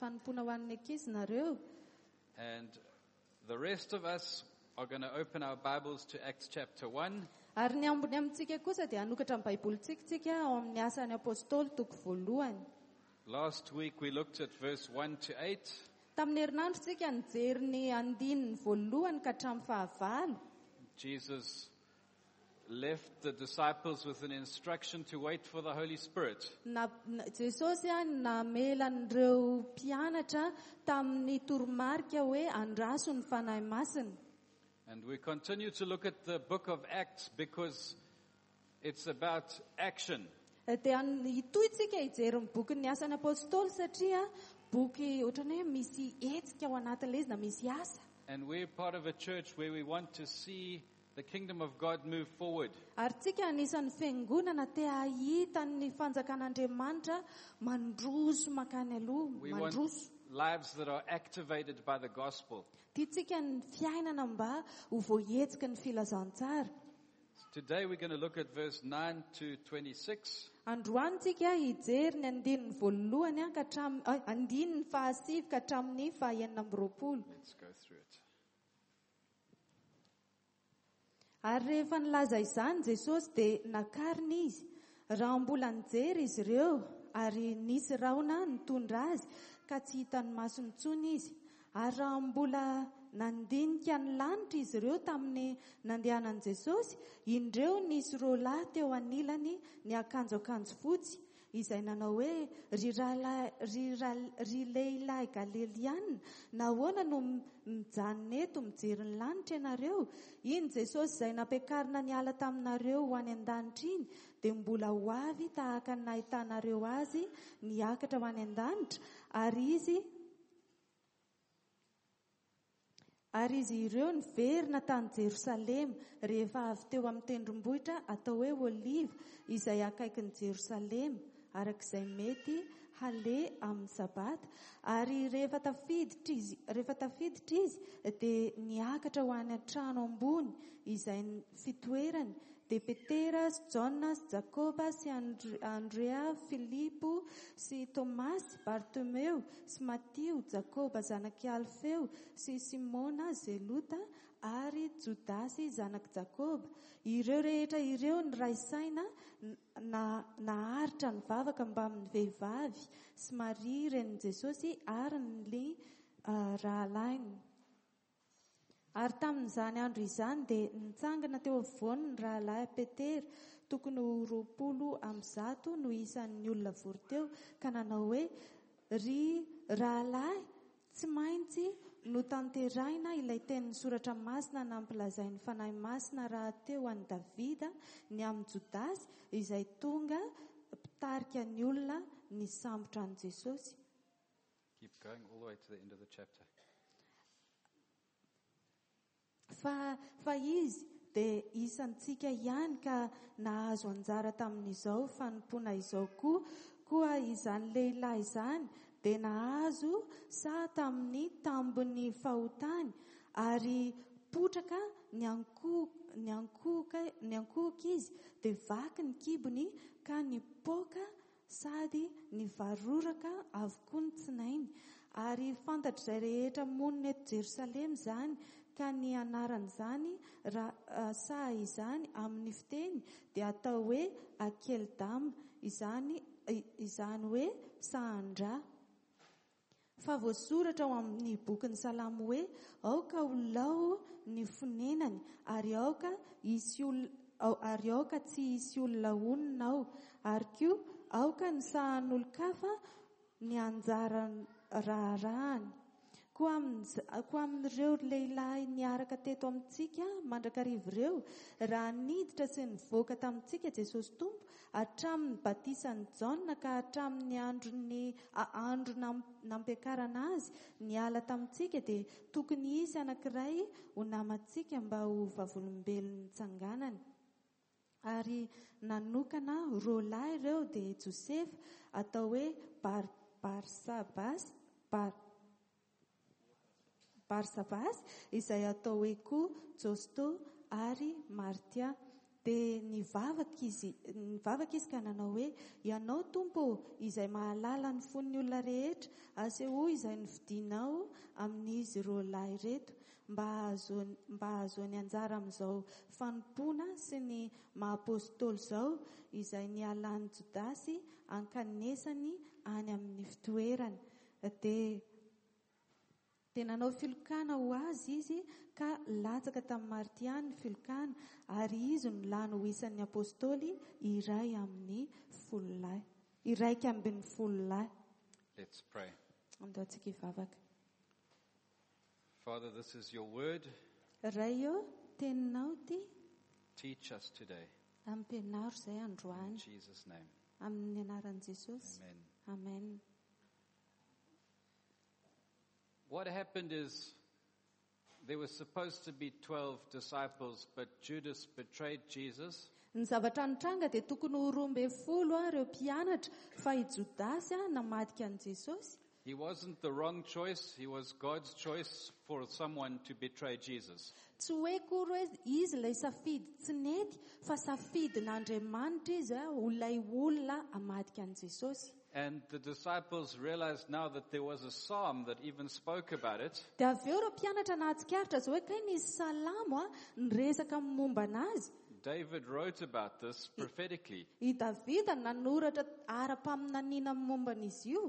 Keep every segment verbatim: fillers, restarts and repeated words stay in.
fanompoana ho an'ny ankizy nareo. And the rest of us are going to open our Bibles to Acts chapter one. Ary ny ambony amintsika kosa dia hanokatra ny baibolitsika ao amin'ny asan'ny apôstôly toko voalohany. Last week we looked at verse one to eight. Tamin'ny herinandro tsika nijery ny andininy voalohany ka hatramin'ny fahavalo. Jesus left the disciples with an instruction to wait for the Holy Spirit. Na Jesosy namela an'ireo mpianatra tamin'ny toromarika hoe andraso ny fanahy masina. And we continue to look at the book of Acts because it's about action. Dia hitohitsika hijery ny bokin'ny asan'ny apôstôly satria boky ohatrany hoe misy hetsika ao anatin'ilay izy na misy asa. And we're part of a church where we want to see the kingdom of God move forward. Ary tsika anisan'ny fiangonana te ahita ny fanjakan'Andriamanitra mandroso makany aloha, We want mandroso. lives that are activated by the gospel. Tiatsika ny fiainana mba ho voahetsika ny filazantsara. Today we're going to look at verse nine to twenty-six. Androany tsika hijery ny andininy voalohany ka hatramin'ny andininy fahasivy ka hatramin'ny fahaenina amby roapolo. Let's go through it. Ary rehefa nilaza izany Jesosy dia nakarina izy. Raha mbola nijery izy ireo ary nisy rahona nitondra azy ka tsy hitany masony intsony izy. Ary raha mbola nandinika ny lanitra izy ireo tamin'ny nandehanan Jesosy, indreo nisy roalahy teo anilany ny akanjo akanjo fotsy, izay nanao hoe ry lehilahy Galiliana, nahoana no mijanona eto mijery ny lanitra ianareo? Iny Jesosy izay nampiakarina niala taminareo ho any an-danitra iny, dia mbola ho avy tahaka ny nahitanareo azy niakatra ho any an-danitra, ary izy Ary izy ireo niverina tany Jerosalema rehefa avy teo amin'ny tendrombohitra atao hoe Oliva izay akaikin'ny Jerosalema, arak'izay mety hale amin'ny sabata. Ary rehefa tafiditra izy, rehefa tafiditra izy dia niakatra ho any an-trano ambony izay fitoerany. Dia Petera sy Jona sy Jakoba sy Andrea, Filipo sy Tomasy, Bartomeo sy Matio, Jakoba zanaky Alfeo sy Simona Zelota ary Jodasy zanaky Jakoba. Ireo rehetra ireo niraisaina na naharitra ny vavaka mba amin'ny vehivavy sy Maria renin'i Jesosy ary ny uh, rahalahiny. Ary tamin'izany andro izany dia nitsangana teo afovoany ny rahalahy Petera, tokony ho roapolo amby zato no isan'ny olona vory teo, ka nanao hoe ry rahalahy, tsy maintsy no tanterahina ilay tenin'ny soratra masina nampilazainy fanahy masina raha teo an'i Davida ny amin'ny Jodasy izay tonga mpitarika ny olona ny sambotra an'i Jesosy. Keep going all the way to the end of the chapter. Fa, fa izy dia isantsika ihany ka nahazo anjara tamin'izao fanompoana izao koa, koa izany lehilahy izany dia nahazo sa tamin'ny tambony fahotany ary potraka ny ankoho ny ankohoka ny ankohoka izy dia vaky ny kibony ka nipoaka sady nivaroraka avokoa ny tsinainy. Ary fantatr'izay rehetra monina eto Jerosalema izany ka ny anaran'izany raha saha izany amin'ny fiteny dia atao hoe Akeldama, izany izany hoe sahan-drà. Fa voasoratra ao amin'ny bokin'ny Salamo hoe aoka ho lao ny fonenany ary aoka hisy olona ary aoka tsy hisy olona onona ao, ary koa aoka ny sahan'olon-kafa ny anjara raharahany. Koa amin'ireo lehilahy niaraka teto amintsika mandrakariva ireo, raha niditra sy nivoaka tamintsika Jesosy Tompo hatramin'ny batisan'i Jona ka hatramin'ny androny andro nampiakarana azy niala tamintsika, dia tokony isy anankiray ho namantsika mba ho vavolombelon'ny tsanganany. Ary nanokana roalahy ireo dia Josefa atao hoe Bar Barsabas Bar Barsabas izay atao hoe koa Josto ary Martia. dia nivavaka izy nivavaka izy ka nanao hoe ianao tompo izay mahalala ny fon'ny olona rehetra aseho izay novidinao amin'izy ireo lahy reto mba hahazo- mba hahazoany anjara amin'izao fanompoana sy ny maha-apôstôly izao izay nialan'ny Jodasy ankanesany any amin'ny fitoerany. Dia dia nanao filokana ho azy izy ka latsaka tamin'ny Martiany ny filokana ary izy no lany ho isan'ny apôstôly iray amin'ny folo lahy iraika ambin'ny folo lahy. Let's pray. Andao antsika hivavaka. Father, this is your word. Ray eo teninao ty Teach us today. ampianaro izay In androany Jesus' name. amin'ny anaran'i Jesosy. Amen. Amen. What happened is there were supposed to be twelve disciples, but Judas betrayed Jesus. Ny zavatra nitranga dia tokony ho roa ambin'ny folo a ireo mpianatra fa i Jodasy a namadika an' Jesosy. He wasn't the wrong choice. He was God's choice for someone to betray Jesus. Tsy hoe kory hoe izy ilay safidy tsy nety fa safidin'Andriamanitra izy a ho ilay olona hamadika an' Jesosy. And the disciples realized now that there was a psalm that even spoke about it. Dia avy eo ireo mpianatra nahatsikaritra zao hoe kay nisy salamo a niresaka momba anazy. David wrote about this prophetically. I Davida nanoratra ara-paminaniana momban'izy io.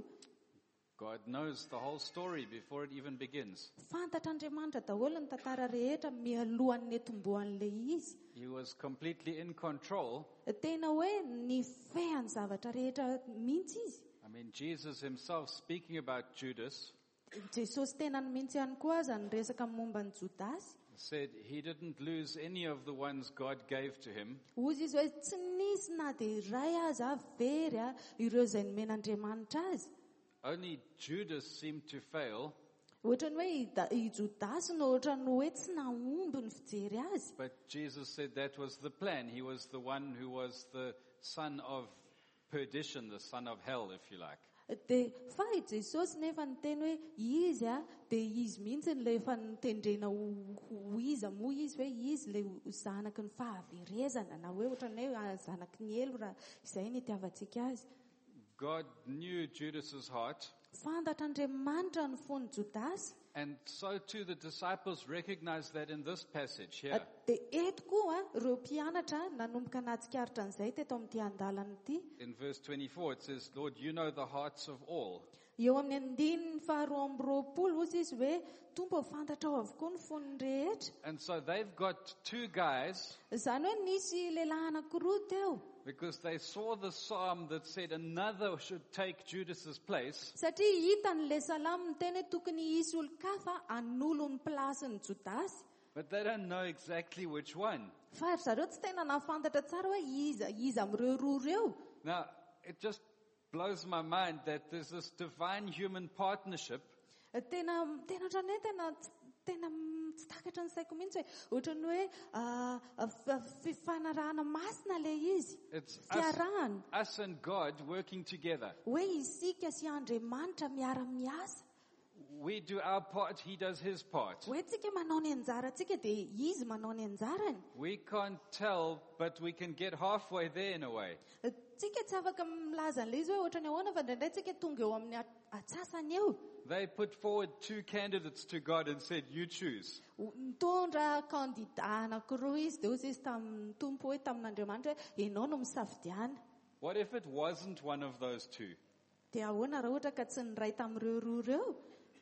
God knows the whole story before it even begins. Fantatr'Andriamanitra daholo ny tantara rehetra mialohan'ny netombohan'ilay izy. He was completely in control. Tena hoe nifehany zavatra rehetra mihitsy izy. I mean, Jesus himself speaking about Judas Jesosy tena ny mihitsy ihany koa aza ny resaka momba ny Jodasy. said he didn't lose any of the ones God gave to him. Ozy izy hoe tsy nisy na dia iray aza very a ireo izay nomen'Andriamanitra azy. Only Judas seemed to fail, Ohatrany hoe i Da- i Jodasy no ohatrany hoe tsy nahomby ny fijery azy. but Jesus said that was the plan. He was the one who was the son of perdition, the son of hell, if you like. Dia fa i Jesosy nefa niteny hoe izy a dia izy mihitsy nilay efa nitendrena ho ho izy moa izy hoe izy ilay zanaky ny fahaverezana na hoe ohatrany hoe ah, zanaky ny elo raha izay ny itiavantsika azy. God knew Judas's heart, Fantatr'Andriamanitra ny fon'ny Jodasy. and so too the disciples recognized that in this passage here. Dia eto koa ireo mpianatra nanomboka nahatsikaritra an'izay teto amin'ity andalana ity. In verse twenty-four it says, Lord, you know the hearts of all. Eo amin'ny andininy faharoa amby roapolo ozy izy hoe tompo fantatrao avokoa ny fon'ny rehetra. And so they've got two guys, Izany hoe nisy lehilahy anankiroa teo. because they saw the psalm that said another should take Judas's place. Satria hitan'ilay salamo miteny hoe tokony hisy olo-kafa hanolo ny plasin'ny Jodasy. But they don't know exactly which one. Fa ry zareo tsy tena nafantatra tsara hoe iza iza amin'ireo roa ireo. Now, it just blows my mind that there's this divine human partnership Tena tena ohatrany hoe tena tena tsy takatra ny saiko mihitsy hoe ohatrany hoe ah, f- fifanarahana masina ilay izy. It's us, Fiarahana. us and God working together. Hoe isika sy Andriamanitra miara-miasa. We do our part, He does His part. Hoe tsika manao ny anjarantsika dia izy manao ny anjarany. We can't tell, but we can get halfway there in a way. Tsika tsy afaka milaza an'ilay izy hoe ohatrany ahoana fa indraindray tsika tonga eo amin'ny a- atsasany eo. They put forward two candidates to God and said, you choose. Nitondra kandida anankiroa izy dia ozy izy tamin'ny tompo hoe tamin'Andriamanitra hoe ianao no misafidiana. What if it wasn't one of those two? Dia ahoana raha ohatra ka tsy ny ray tamin'ireo roa ireo?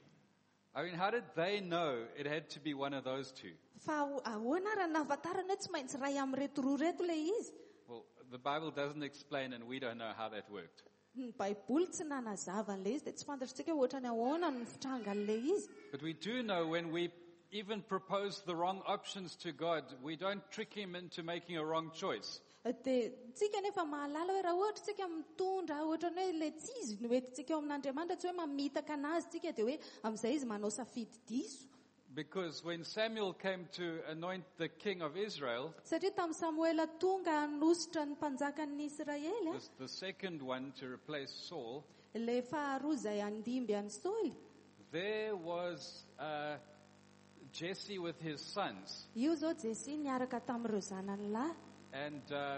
I mean, how did they know it had to be one of those two? Fa aho- ahoana raha nahafantarana hoe tsy maintsy ray amin'ireto roa reto ilay izy? Well, the Bible doesn't explain and we don't know how that worked. Ny Baiboly tsy nanazava an'ilay izy dia tsy fantatritsika hoe ohatrany ahoana ny fitrangan'ilay izy. But we do know when we even propose the wrong options to God, we don't trick Him into making a wrong choice. Dia tsika nefa mahalala hoe raha ohatra tsika mitondra ohatrany hoe ilay tsy izy no entintsika eo amin'Andriamanitra tsy hoe mamitaka anazy tsika dia hoe amin'izay izy manao safidy diso. Because when Samuel came to anoint the king of Israel, Satria tamin'ny Samuela tonga hanositra ny mpanjakan'ny Israely a, the, the second one to replace Saul, ilay faharoa izay andimby an'i Saoly. there was uh, Jesse with his sons. Io zao Jesy niaraka tamin'ireo zanany lahy. And uh,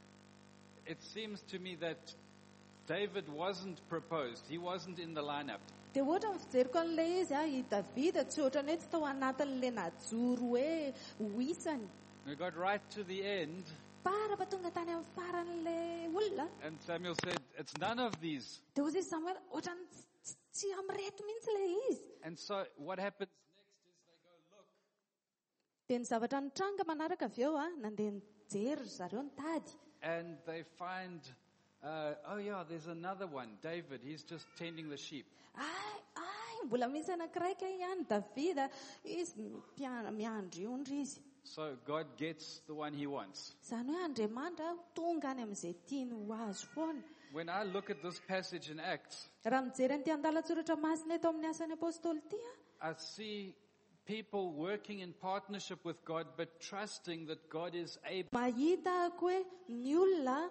it seems to me that David wasn't proposed. He wasn't in the lineup. Dia ohatra ny fijeriko an'ilay izy a, i Davida tsy ohatrany hoe tsy tao anatin'le najoro hoe ho isany. We got right to the end, Para pa tonga tany amin'ny faran'le olona. and Samuel said, it's none of these. Dia hozy izy Samuel, ohatrany tsy- tsy amireto mihitsy ilay izy. And so what happens next is they go look, Dia ny zavatra nitranga manaraka avy eo a, nandeha nijery zareo nitady. and they find, uh, oh yeah, there's another one, David. He's just tending the sheep. Ay, ay, mbola misy anankiray kay ihany Davida, izy mpiana- miandry ondry izy. So God gets the one he wants. Izany hoe Andriamanitra tonga any amin'izay tiany ho azy foana. When I look at this passage in Acts, Raha mijery an'ity andalatsoratra masina eto amin'ny asan'ny apôstôly ity a, I see people working in partnership with God, but trusting that God is able. mahita ako hoe ny olona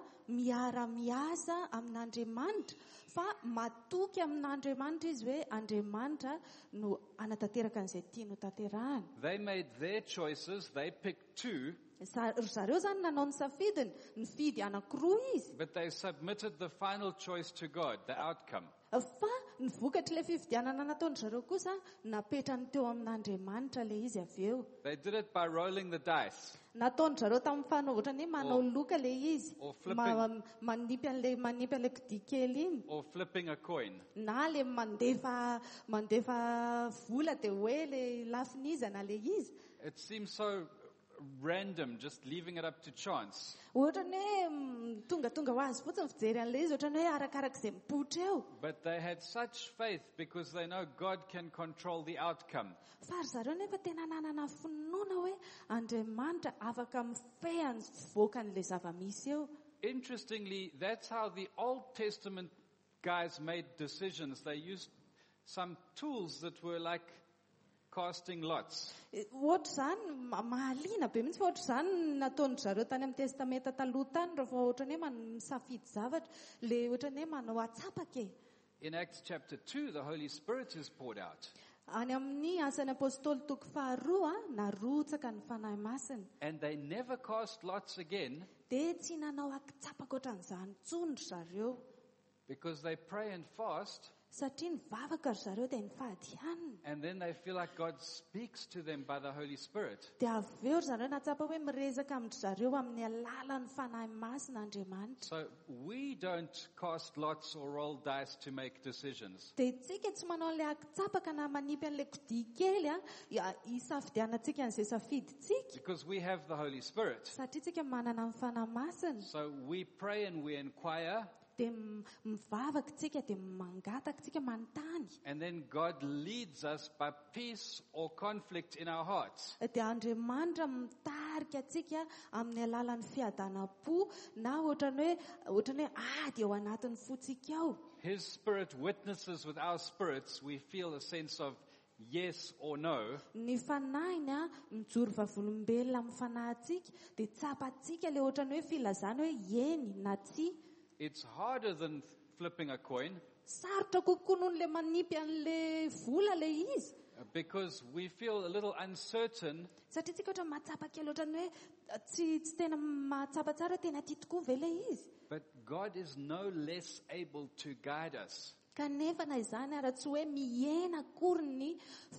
miara-miasa amin'Andriamanitra, fa matoky amin'Andriamanitra izy hoe Andriamanitra no anatanteraka an'izay tiany ho tanterahany. They made their choices. They picked two, Za- Zareo zany nanao ny safidiny, nifidy anankiroa izy. but they submitted the final choice to God, the outcome. Fa ny vokatr'ilay fifidianana nataony zareo kosa napetrany teo amin'Andriamanitra le izy avy eo. They did it by rolling the dice. Nataony zareo tamin'ny fanao ohatrany hoe manao Or- loka le izy. or flipping. Ma- manipy an'le manipy an'le kodi kely iny. Or flipping a coin. Na le mandefa mandefa vola dia hoe le lafinizana le izy. It seems so random, just leaving it up to chance. Ohatrany hoe mm, tonga tonga ho azy fotsiny fijery an'le izy, ohatrany hoe arakarak'izay mipoitra eo. But they had such faith because they know God can control the outcome. Fa ry zareo nefa tena nanana finoana hoe Andriamanitra afaka mifehy ny voaka an'le zava-misy eo. Interestingly, that's how the Old Testament guys made decisions. They used some tools that were like casting lots. Eh, Ohatr' izany ma- mahaliana be mihitsy fa ohatr' izany nataony zareo tany amin'ny testamenta taloha tany rehefa ohatrany hoe man- misafidy zavatra, le ohatrany hoe manao atsapaka e. In Acts chapter two, the Holy Spirit is poured out. Any amin'ny asan'ny apôstôly toko faharoa a, narotsaka ny fanahy masina. And they never cast lots again Dia tsy nanao akitsapaka ohatran'izany intsony ry zareo. because they pray and fast, Satria nivavaka ry zareo dia nifady hanina. and then they feel like God speaks to them by the Holy Spirit. Dia avy eo ry zareo natsapa hoe miresaka amin'ny zareo amin'ny alalan'ny fanahy masina Andriamanitra. So we don't cast lots or roll dice to make decisions. Dia tsika tsy manao an'ilay akitsapaka na manipy an'ilay kodi kely a, ia- hisafidianantsika an'izay safiditsika. Because we have the Holy Spirit. Satria tsika manana ny fanahy masina. So we pray and we inquire, Dia m- mivavaka tsika dia mangataka tsika manontany. and then God leads us by peace or conflict in our hearts. Dia Andriamanitra mitarika atsika amin'ny alalan'ny fiadanam-po na ohatrany hoe ohatrany hoe ady ao anatin'ny fotsika ao. His Spirit witnesses with our spirits. We feel a sense of yes or no. Ny fanahiny a mijoro vavolombelona amin'ny fanahintsika dia tsapatsika le ohatrany hoe filazana hoe eny na tsia. It's harder than flipping a coin Sarotra kokoa noho le manipy an'le vola le izy. uh, because we feel a little uncertain Satria tsika ohatra mahatsapa kely ohatrany hoe uh, tsy tsy tena mahatsapa tsara tena tia tokoa ve le izy. but God is no less able to guide us. Kanefa na izany ara tsy hoe mihena akory ny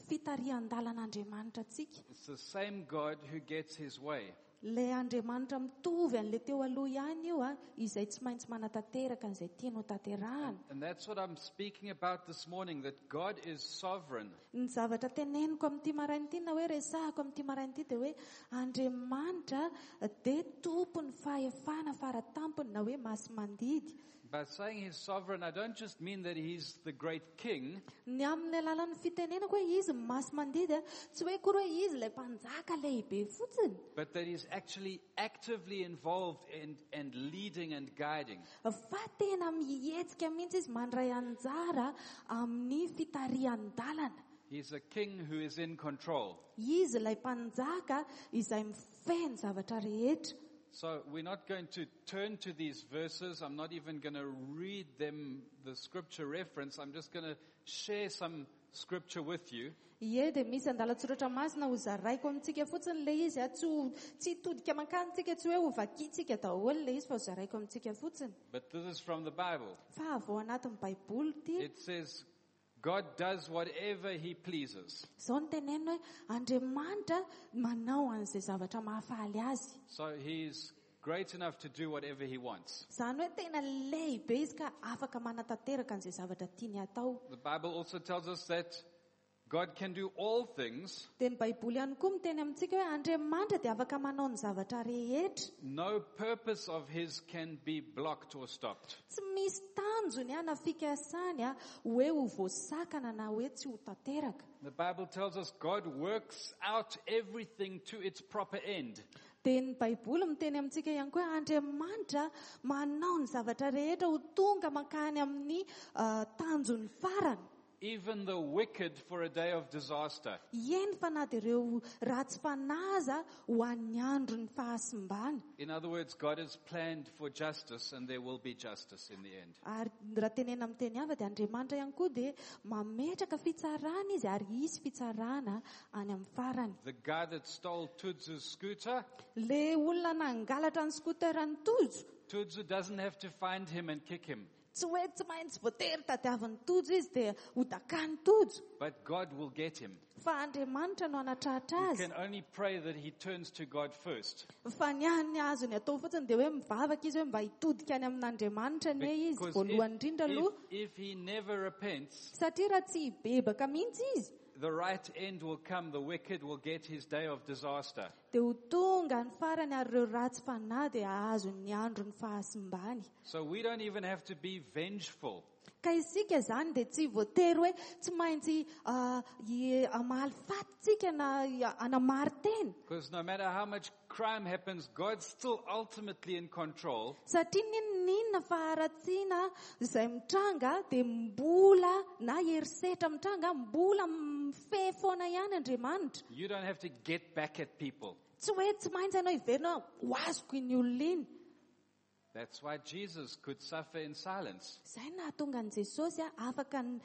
fitarihan-dalan'Andriamanitra atsika. It's the same God who gets his way. Le Andriamanitra mitovy an'le teo aloha ihany io a, izay tsy maintsy manatanteraka an'izay tiany ho tanterahana. And that's what I'm speaking about this morning, that God is sovereign. Ny zavatra teneniko amin'ity maraina ity na hoe resahako amin'ity maraina ity dia hoe Andriamanitra dia tompony fahefana faratampony na hoe masy mandidy. By saying he's sovereign, I don't just mean that he's the great king, Ny amin'ny alalan'ny fitenenako hoe izy masy mandidy a, tsy hoe kory hoe izy ilay mpanjaka lehibe fotsiny. but that he's actually actively involved in and leading and guiding. Fa tena mihetsika mihitsy izy mandray anjara amin'ny fitarihan-dalana. He's a king who is in control. Izy ilay mpanjaka izay mifehy ny zavatra rehetra. So we're not going to turn to these verses. I'm not even going to read them, the scripture reference. I'm just going to share some scripture with you. Ie dia misy andalatsoratra masina ho zaraiko amintsika fotsiny le izy a tsy ho- tsy hitodika mankanytsika tsy hoe ho vakitsika daholo le izy fa ho zaraiko amintsika fotsiny. But this is from the Bible. Fa avy ao anatin'ny baiboly ity It says, God does whatever he pleases. izao no tenenina hoe Andriamanitra manao an'izay zavatra mahafaly azy. So he's great enough to do whatever he wants. Izany hoe tena lehibe izy ka afaka manatanteraka an'izay zavatra tiany atao. The Bible also tells us that God can do all things. Dia ny baiboly ihany koa miteny amintsika hoe Andriamanitra dia afaka manao ny zavatra rehetra. No purpose of his can be blocked or stopped. Tsy misy tanjony a na fikasany a hoe ho voasakana na hoe tsy ho tanteraka. The Bible tells us God works out everything to its proper end. Dia ny baiboly miteny amintsika ihany koa hoe Andriamanitra manao ny zavatra rehetra ho tonga mankany amin'ny ah, tanjony farany. Even the wicked for a day of disaster. Eny fa na dia ireo ratsy-panaza ho an'ny andro ny fahasimbana. In other words, God has planned for justice and there will be justice in the end. Ary raha tenena amin'ny teny hafa dia Andriamanitra ihany koa dia mametraka fitsarana izy ary hisy fitsarana any amin'ny farany. The guy that stole Tudzu's scooter, Le olona nangalatra ny skoterany Tojo, Tudzu doesn't have to find him and kick him, tsy hoe tsy maintsy voatery tadiavin'ny Tojo izy dia ho dakany Tojo. but God will get him. Fa Andriamanitra no anatratra You azy. can only pray that he turns to God first. Fa ny any azony atao fotsiny dia hoe mivavaka izy hoe mba hitodika any amin'Andriamanitra ny hoe izy Because voalohany indrindra if, aloha. if, if he never repents, Satria raha tsy hibebaka mihitsy izy the right end will come. The wicked will get his day of disaster. dia ho tonga ny farany ary ireo ratsy fanahy dia ahazo ny andro ny fahasimbany. So we don't even have to be vengeful. Ka isika zany dia tsy voatery hoe tsy maintsy ah, i- hamaly fatitsika na i- hanamary tena. Because no matter how much crime happens, God's still ultimately in control. Satria ninona faharatsiana izay mitranga dia mbola na herisetra mitranga mbola mifehy foana ihany Andriamanitra. You don't have to get back at people. Tsy hoe tsy maintsy ianao hiverina ho azoko iny olona iny. That's why Jesus could suffer in silence. Izay nahatonga an' Jesosy a, afaka n-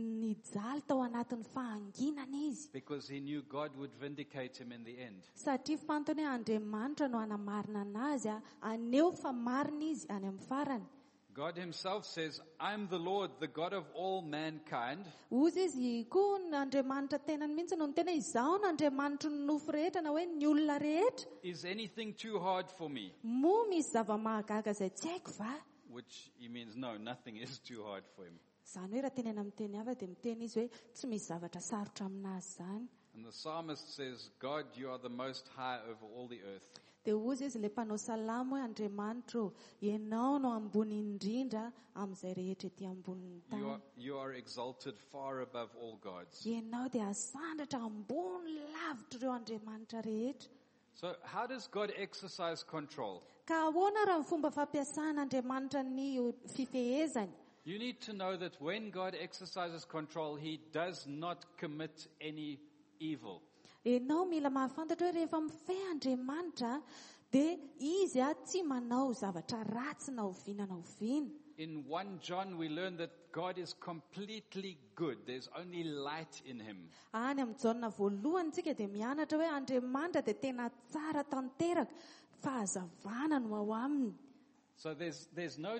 nijaly tao anatin'ny fahanginana izy. Because he knew God would vindicate him in the end. Satria fantany hoe Andriamanitra no hanamarina anazy a, aneo fa marina izy any amin'ny farany. God himself says, I'm the Lord, the God of all mankind. Ozy izy koa ny Andriamanitra tenany mihitsy no ny tena izaho no Andriamanitra ny nofo rehetra na hoe ny olona rehetra. Is anything too hard for me? Moa misy zava-mahagaga izay tsy haiko va? Which he means, no, nothing is too hard for him. Izany hoe raha tenena amin'ny teny hafa dia miteny izy hoe tsy misy zavatra sarotra aminazy izany. And the psalmist says, God, you are the most high over all the earth. Dia ozy izy ilay mpanao salamo hoe Andriamanitra ô, ianao no ambony indrindra amin'izay rehetra ety ambonin'ny You tany. are, you are exalted far above all gods. Ianao dia asandratra ambony lavitra ireo Andriamanitra rehetra. So how does God exercise control? Ka ahoana raha ny fomba fampiasana Andriamanitra ny fifehezany? You need to know that when God exercises control, he does not commit any evil. Ianao mila mahafantatra hoe rehefa mifehy Andriamanitra dia izy a tsy manao zavatra ratsy na oviana na oviana. In First John, we learn that God is completely good. There's only light in him. Any amin'ny Jaona voalohany tsika dia mianatra hoe Andriamanitra dia tena tsara tanteraka, fahazavana no ao aminy. So there's, there's no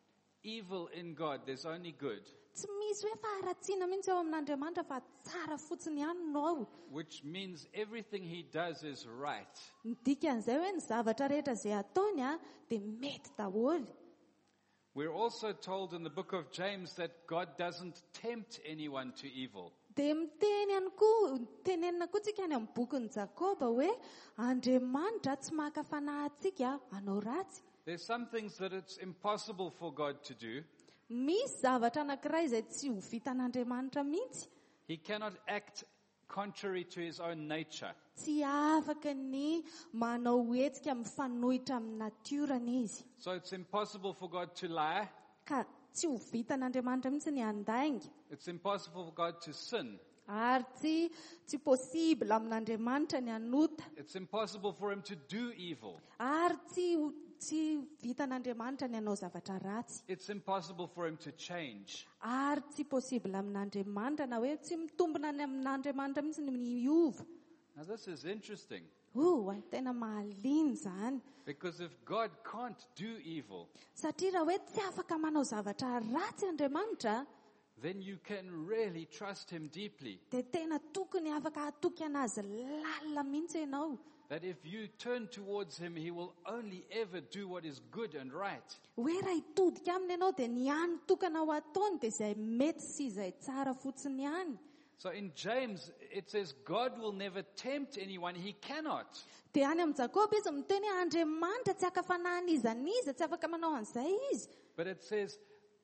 evil in God. There's only good. Tsy misy hoe faharatsiana mihitsy ao amin'Andriamanitra fa tsara fotsiny ihany no ao. Which means everything he does is right. Ny dikan'izay hoe ny zavatra rehetra izay ataony a dia mety daholo. We're also told in the book of James that God doesn't tempt anyone to evil. Dia miteny ihany koa, tenenina koa tsika any amin'ny bokin'i Jakoba hoe Andriamanitra tsy maka fanahy antsika hanao ratsy. There's some things that it's impossible for God to do. Misy zavatra anankiray izay tsy ho vitan'Andriamanitra mihitsy. He cannot act contrary to his own nature. Tsy afaka ny manao hetsika mifanohitra amin'ny natiorany izy. So it's impossible for God to lie. Ka tsy ho vitan'Andriamanitra mihitsy ny handainga. It's impossible for God to sin. Ary tsy tsy possible amin'Andriamanitra ny hanota. It's impossible for him to do evil. Ary tsy tsy vitan'Andriamanitra ny hanao zavatra ratsy. It's impossible for him to change. Ary tsy possible amin'Andriamanitra na hoe tsy mitombina any amin'Andriamanitra mihitsy ny miova. Now this is interesting. Oh, tena mahaliana zany. Because if God can't do evil, Satria raha hoe tsy afaka manao zavatra ratsy Andriamanitra, then you can really trust him deeply. dia tena tokony afaka atoky anazy lalina mihitsy ianao. That if you turn towards him, he will only ever do what is good and right. Hoe raha hitodika aminy ianao dia ny hany tokana ho ataony dia izay mety sy izay tsara fotsiny ihany. So in James, it says God will never tempt anyone. He cannot. Dia any amin'ny Jakoba izy miteny hoe Andriamanitra tsy akafanahy n'iza n'iza, tsy afaka manao an'izay izy. But it says,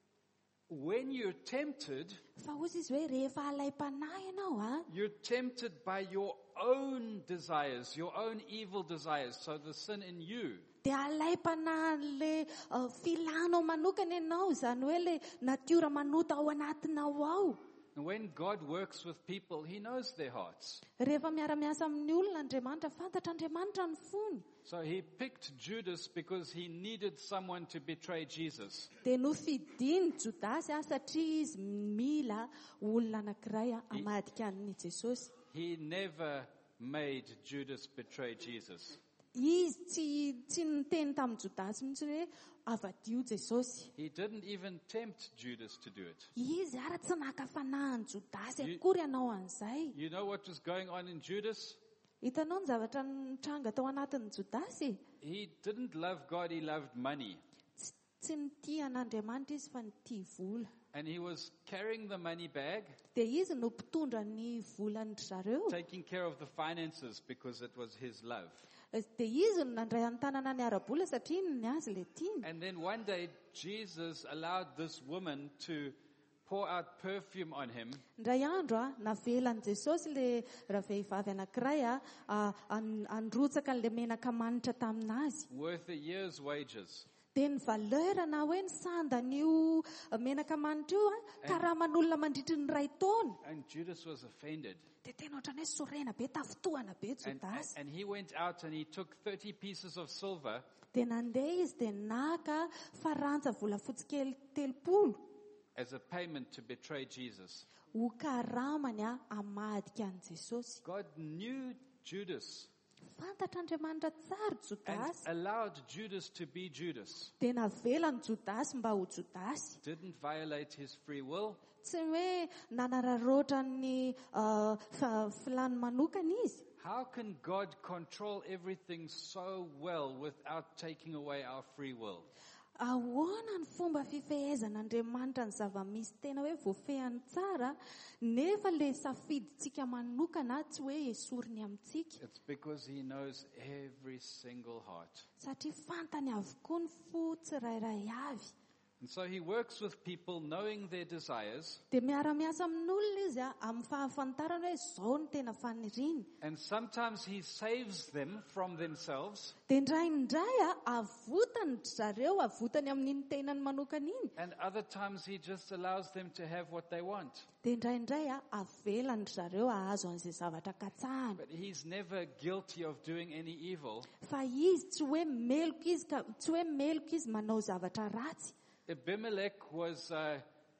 when you're tempted, Fa hozy izy hoe rehefa alay-panahy ianao a, you're tempted by your own desires, your own evil desires. So the sin in you. dia alay-panahy an'le uh, filanao manokana ianao, izany hoe le natiora manota ao anatinao ao. And when God works with people, he knows their hearts. Rehefa miara-miasa amin'ny olona Andriamanitra, fantatra Andriamanitra ny fony. So he picked Judas because he needed someone to betray Jesus. Dia nofidiny Jodasy a satria izy mila olona anankiray a hamadika an'i Jesosy. He never made Judas betray Jesus. Izy tsy tsy niteny tamin'ny Jodasy mihitsy hoe avadio Jesosy. He didn't even tempt Judas to do it. Izy ara tsy nakafanahin'ny Jodasy You- akory hanao an'izay. You know what was going on in Judas? Hitanao ny zavatra nitranga tao anatin'ny Jodasy? He didn't love God, he loved money. Tsy tsy nitia an'Andriamanitra izy fa nitia vola. And he was carrying the money bag, Dia izy no mpitondra ny volany zareo. taking care of the finances because it was his love. Dia izy no nandray ny tanana ny ara-bola satria ny azy le tiany. And then one day, Jesus allowed this woman to pour out perfume on him. Ndray andro a, navelan'i Jesosy le ravehivavy anankiray a, a- an- androtsaka le menaka manitra taminazy. Worth a year's wages. Dia ny valeur na hoe ny sandan'io menaka manitra io a, karaman'olona mandritry ny ray taona. And Judas was offended. Dia tena ohatrany hoe sorena be, tafotohana be And, Jodasy. and he went out and he took thirty pieces of silver Dia nandeha izy dia naka farantsa volafotsy kely telopolo as a payment to betray Jesus. ho karamany a hamadika an'i Jesosy. God knew Judas Fantatra Andriamanitra tsara and Jodasy. allowed Judas to be Judas. Dia navelany Jodasy mba ho Jodasy. Didn't violate his free will. Tsy hoe nanararoatra ny uh, fa- filany manokana izy. How can God control everything so well without taking away our free will? Ahoana ny fomba fifehezan'Andriamanitra ny zava-misy tena hoe voafehany tsara, nefa le safiditsika manokana tsy hoe esoriny amintsika. It's because he knows every single heart. Satria fantany avokoa ny fo tsirairay avy. And so he works with people knowing their desires. Dia miara-miasa amin'olona izy a, amin'ny fahafantarana hoe izao ny tena faniriany. And sometimes he saves them from themselves. Dia indraindray a, avotany zareo, avotany amin'iny tenany manokana iny. And other times he just allows them to have what they want. Dia indraindray a, avelany zareo ahazo an'izay zavatra katsahany. But he's never guilty of doing any evil. Fa izy tsy hoe meloka izy ka tsy hoe meloka izy manao zavatra ratsy. Abimelech was uh,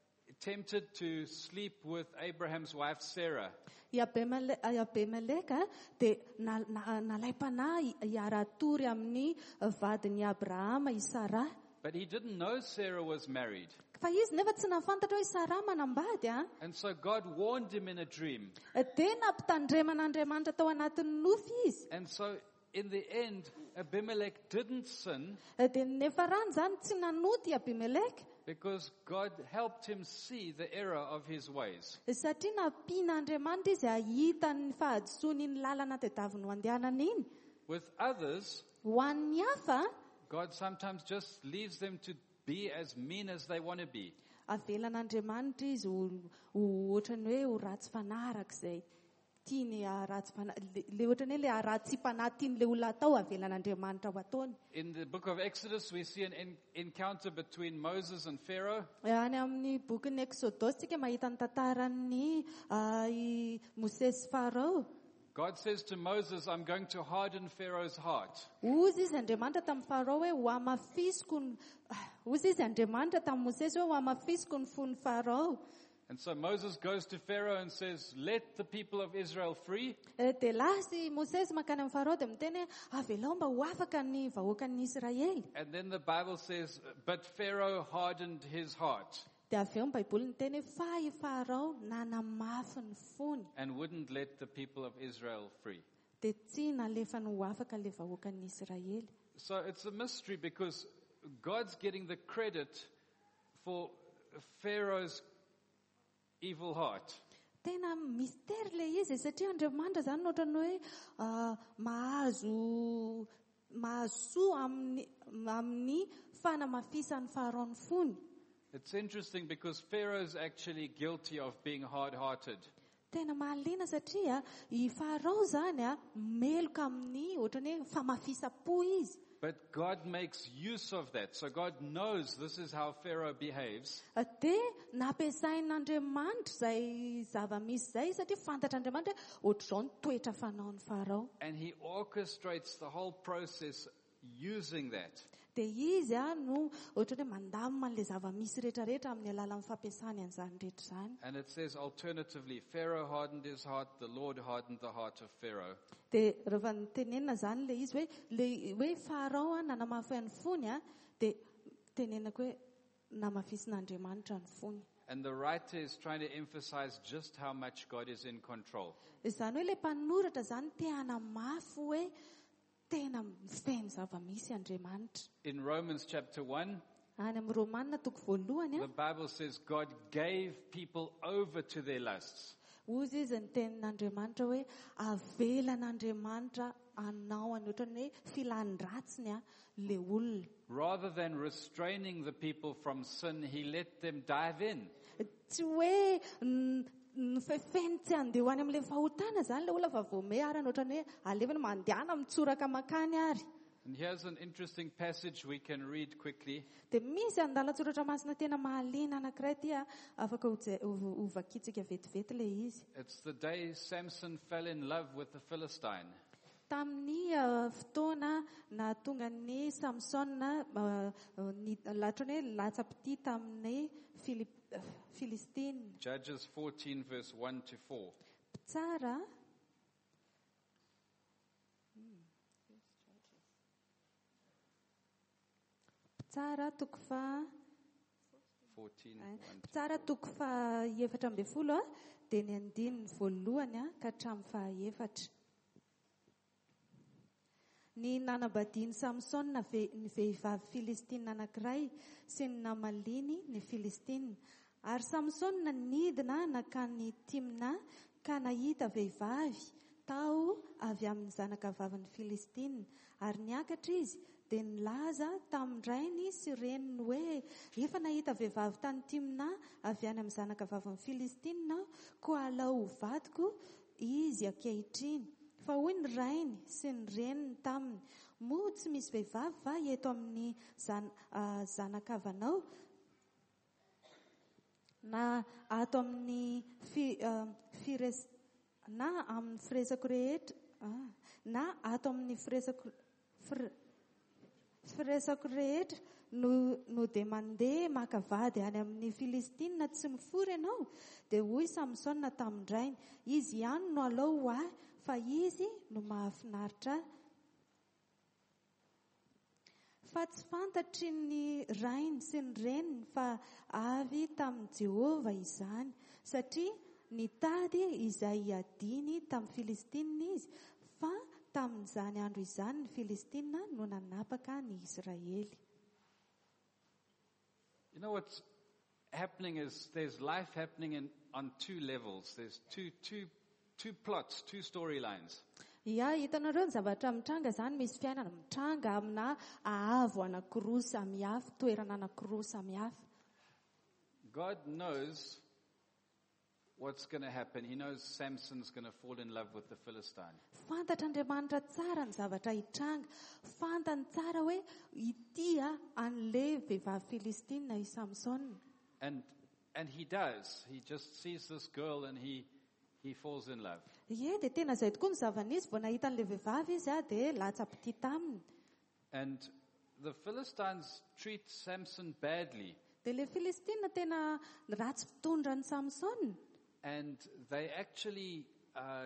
tempted to sleep with Abraham's wife Sarah. I Abimele- i Abimeleka dia na- na- nalay-panahy hiara-tory amin'ny vadiny Abrahama i Sara. But he didn't know Sarah was married. Fa izy nefa tsy nafantatra hoe Sara manambady a. And so God warned him in a dream. Dia nampitandreman'Andriamanitra tao anatin'ny nofy izy. And so in the end, Abimelech didn't sin Dia nefa rano zany tsy nanoty Abimeleka. because God helped him see the error of his ways. Satria nampian'Andriamanitra izy ahita ny fahadisoany ny lalana tadiaviny ho andehanana iny. With others, Ho an'ny hafa, God sometimes just leaves them to be as mean as they want to be. avelan'Andriamanitra izy ho ho ohatrany hoe ho ratsy fanaraka izay tiany aratsy fanahy. Le le ohatrany hoe le aratsy fanahy tiany le olona atao avelan'Andriamanitra ho ataony. In the book of Exodus, we see an en- encounter between Moses and Pharaoh. Any amin'ny bokin'ny Exodosy tsika mahita ny tantaran'ny ah, i Mose sy Farao. God says to Moses, I'm going to harden Pharaoh's heart. Ozy izy Andriamanitra tamin'ny Farao hoe ho amafisiko ny Ozy izy Andriamanitra tamin'ny Mosesy hoe ho amafisiko ny fon'ny Farao. And so Moses goes to Pharaoh and says, let the people of Israel free. Dia lasy Mosesy makany amin'ny Farao dia miteny hoe avelao mba ho afaka ny vahoakan'ny Israely. And then the Bible says, but Pharaoh hardened his heart. Dia avy eo ny Baiboly niteny hoe fa i Farao nanamafy ny fony. And wouldn't let the people of Israel free. Dia tsy nalefa ny ho afaka le vahoakan'ny Israely. So it's a mystery because God's getting the credit for Pharaoh's evil heart. Tena mystère le izy satria Andriamanitra zany ohatrany hoe ah, mahazo mahazo amin'ny amin'ny fanamafisan'ny Farao ny fony. It's interesting because Pharaoh's actually guilty of being hard-hearted. Tena mahaliana satria i Farao zany a meloka amin'ny ohatrany hoe famafisam-po izy. But God makes use of that. So God knows this is how Pharaoh behaves. Dia nampiasain'Andriamanitra zay zava-misy zay satria fantatr'Andriamanitra hoe ohatr'izao ny toetra fanaon'ny Farao. And he orchestrates the whole process using that. Dia izy a no ohatrany hoe mandamina le zava-misy rehetrarehetra amin'ny alalan'ny fampiasany an'izany rehetra zany. And it says alternatively, Pharaoh hardened his heart, the Lord hardened the heart of Pharaoh. Dia rehefa tenenina zany le izy hoe le hoe Farao a nanamafy ny fony a dia tenenako hoe namafisin'Andriamanitra ny fony. And the writer is trying to emphasize just how much God is in control. Izany hoe le mpanoratra zany te hanamafy hoe tena mifehy zava-misy Andriamanitra. In Romans chapter one, Any amin'ny Romanina toko voalohany the Bible says God gave people over to their lusts. Ozy izy ny tenin'Andriamanitra hoe avelan'Andriamanitra anao any ohatrany hoe filan-dratsiny a le olona. Rather than restraining the people from sin, he let them dive in. Tsy hoe n- ny fefeny tsy andeha ho any amin'ilay fahotana zany le olona fa voame arany ohatrany hoe alevany mandehana mitsoraka makany ary. And here's an interesting passage we can read quickly. Dia misy andalan-tsoratra masina tena mahaliana anankiray ty a afaka hoje- ho- hovakitsika vetivety le izy. It's the day Samson fell in love with the Philistine. Tamin'ny uh, fotoana na tonga ny Samson uh, uh, ny latrany hoe latsa-pity tamin'ny Filip- uh, Filistiny. Judges fourteen verse one to four. Tsara Tsara toko fa fourteen one to Tsara toko fa efatra ambin'ny folo a dia ny andininy voalohany a ka hatramin'ny fahaefatra. Ny nanambadiany Samson ve- ny vehivavy Filistina anankiray sy ny namaliny ny Filistina. Ary Samson nidina nakany Timna ka nahita vehivavy tao avy amin'ny zanakavan'ny Filistina. Ary niakatra izy dia nilaza tamin'ny rainy sy reniny hoe efa nahita vehivavy tany Timna avy any amin'ny zanakavan'ny Filistina koa alao ho vadiko izy ankehitriny. Fa hoy ny rainy sy ny reniny taminy, moa tsy misy vehivavy va eto amin'ny zan, uh, zanakavanao na ato amin'ny fi, uh, fires, na amin'ny firesako rehetra ah, na ato amin'ny firesako fir, firesako rehetra no, no dia mandeha makavady any amin'ny Filistina tsy mifory ianao. Dia hoy Samson tamin'ny rainy, izy ihany no alao ho ahy fa izy no mahafinaritra. Fa tsy fantatry ny rainy sy ny reniny fa avy tamin'ny Jehova izany, satria nitady izay hiadiny tamin'ny Filistina izy, fa tamin'izany andro izany ny Filistina no nanapaka ny Israely. You know what's happening is there's life happening in, on two levels. There's two, two, two plots, two storylines. Ia, hitanareo ny zavatra mitranga zany, misy fiainana mitranga amina ahavo anankiroa samihafa, toerana anankiroa samihafa. God knows what's going to happen. He knows Samson's going to fall in love with the Philistine. Fantatr'Andriamanitra tsara ny zavatra hitranga. Fantany tsara hoe ity a an'le vehivavy Filistina i Samson. And and he does. He just sees this girl and he he falls in love. Ie, dia tena izay tokoa ny zavanizy, vao nahita an'ilay vehivavy izy dia latsa-pitia taminy. And the Philistines treat Samson badly. Dia ilay Filistina tena ratsy fitondra ny Samson. And they actually uh,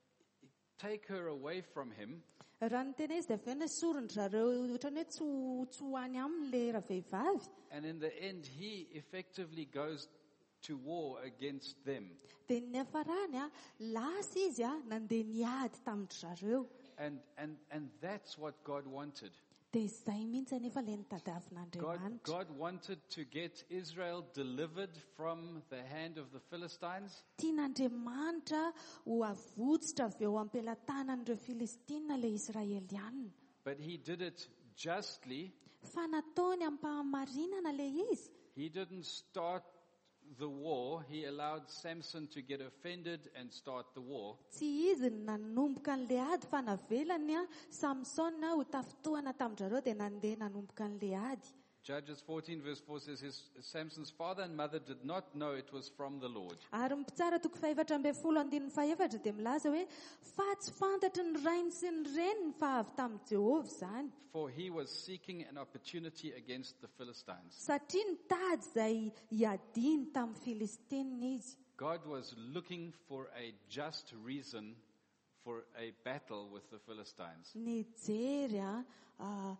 take her away from him. Raha ny tena izy dia avy eo ny sorony zareo ohatran'ny hoe tsy tsy hoany aminy ilay vehivavy. And in the end, he effectively goes to war against them. Dia ny hafarany a, lasa izy a nandeha niady tamin'ny zareo. And, and, and that's what God wanted. Dia izay mihitsy anefa ilay God, nitadiavin'Andriamanitra. God wanted to get Israel delivered from the hand of the Philistines. Tian'Andriamanitra ho avotsitra avy eo am-pelatanan'ireo Filistina ilay Israelianina. But he did it justly. Fa nataony am-pahamarinana ilay izy. He didn't start the war. He allowed Samson to get offended and start the war. Tsy izy ny nanomboka an'ilay ady fa navelany a Samson ho tafitohana tamin-jareo dia nandeha nanomboka an'ilay ady. Judges fourteen verse four says his, Samson's father and mother did not know it was from the Lord. Ary mpitsara toko faefatra ambin'ny folo andininy faefatra dia milaza hoe fa tsy fantatry ny rainy sy ny reniny fa avy tamin'i Jehovah izany. For he was seeking an opportunity against the Philistines. Satria nitady izay hiadiny tamin'ny Filistina izy. God was looking for a just reason for a battle with the Philistines. Nijery a ah,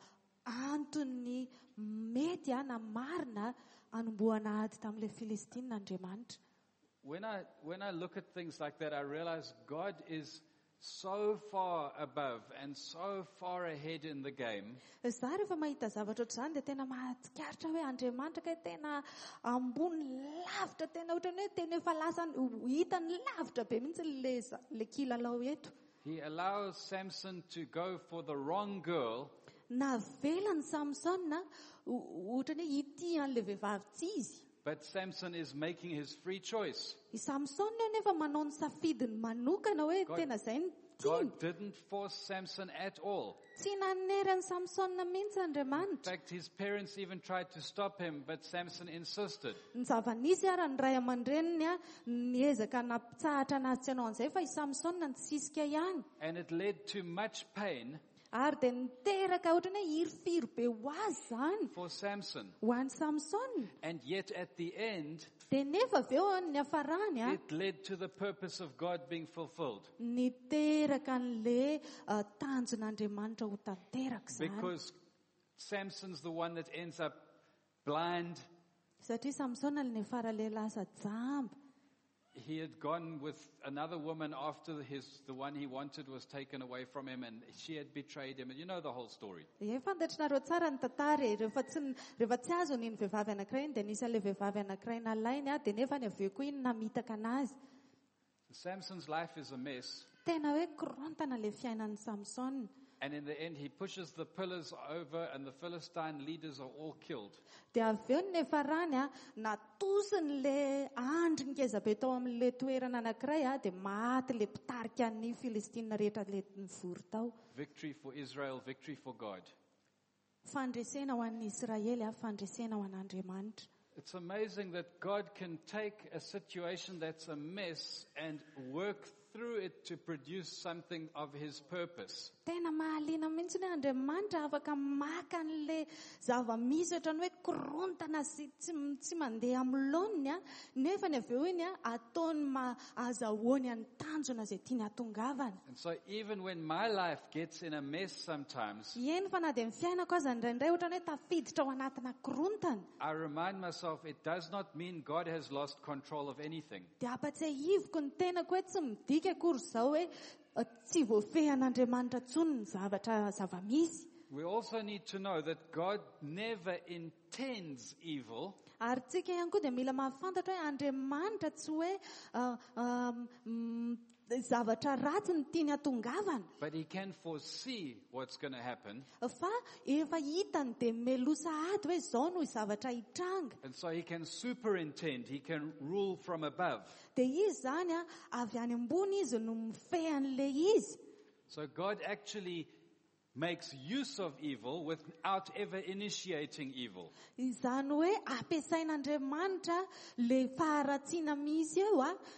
antony mety a na marina anombohana ady tamin'ilay Filistina Andriamanitra. When I, when I look at things like that, I realize God is so far above and so far ahead in the game. Za rehefa mahita zavatra ohatr'izany dia tena mahatsikaritra hoe Andriamanitra kay tena ambony lavitra, tena ohatrany hoe tena efa lasa hitany lavitra be mihitsy le le kilalao eto. He allows Samson to go for the wrong girl. Navelany Samson na ohatrany hoe ity an'ilay vehivavy tsy izy. But Samson is making his free choice. I Samson io nefa manao ny safidiny manokana hoe God- tena izay ny tiany. God didn't force Samson at all. Tsy nanery ny Samson mihitsy In Andriamanitra. fact, his parents even tried to stop him, but Samson insisted. Ny zava-nisy ara ny ray aman-dreniny a niezaka nampitsahatra anazy tsy hanao an'izay fa i Samson ny tsisika ihany. And it led to much pain Ary dia niteraka ohatrany hoe hirifiro be ho azy izany for Samson. ho an'ny Samson. And yet at the end, Dia nefa avy eo ny hafarany a it led to the purpose of God being fulfilled. niteraka an'ilay uh, tanjon'Andriamanitra ho tanteraka izany. Because Samson's the one that ends up blind. Satria Samson ilay farale lasa jamba. He had gone with another woman after his, the one he wanted was taken away from him, and she had betrayed him. And you know the whole story. Ie, fantatrareo tsara ny tantara. Rehefa tsy n- rehefa tsy azony iny vehivavy anankiray iny dia nisy an'ilay vehivavy anankiray nalainy a dia nefa ny avy eo koa iny namitaka anazy. Samson's life is a mess. Tena hoe korontana ilay fiainan'ny Samson. And in the end, he pushes the pillars over, and the Philistine leaders are all killed. Dia avy eo ny farany a natosiny le andry ngeza be tao amin'ilay toerana anankiray a dia maty le mpitarika ny Filistina rehetra le nivory tao. Victory for Israel, victory for God. Fandresena ho an'ny Israely a fandresena ho an'Andriamanitra. It's amazing that God can take a situation that's a mess and work through it to produce something of his purpose. Tena mahaliana mihitsy ny Andriamanitra afaka maka an'ilay zava-misy ohatrany hoe korontana sy tsy tsy mandeha amin'ny laoniny a nefa ny avy eo iny a ataony ma- azahoany any tanjona izay tiany hatongavana. And so even when my life gets in a mess sometimes, Eny fa na dia ny fiainako aza indraindray ohatrany hoe tafiditra ao anatina korontana. I remind myself it does not mean God has lost control of anything. Dia apatsahiviko ny tenako hoe tsy midika akory izao hoe uh, tsy voafehan'Andriamanitra tsony ny zavatra zava-misy. We also need to know that God never intends evil. Ary tsika ihany koa dia mila mahafantatra hoe Andriamanitra tsy hoe uh, um, mm, zavatra ratsy ny tiany hatongavana. But he can foresee what's going to happen. Fa efa hitany dia melosa ady hoe izao no zavatra hitranga. And so he can superintend. He can rule from above. Dia izy izany a avy any ambony izy no mifehan'ilay izy. So God actually makes use of evil without ever initiating evil. Izany hoe ampiasain'Andriamanitra le faharatsiana misy eo a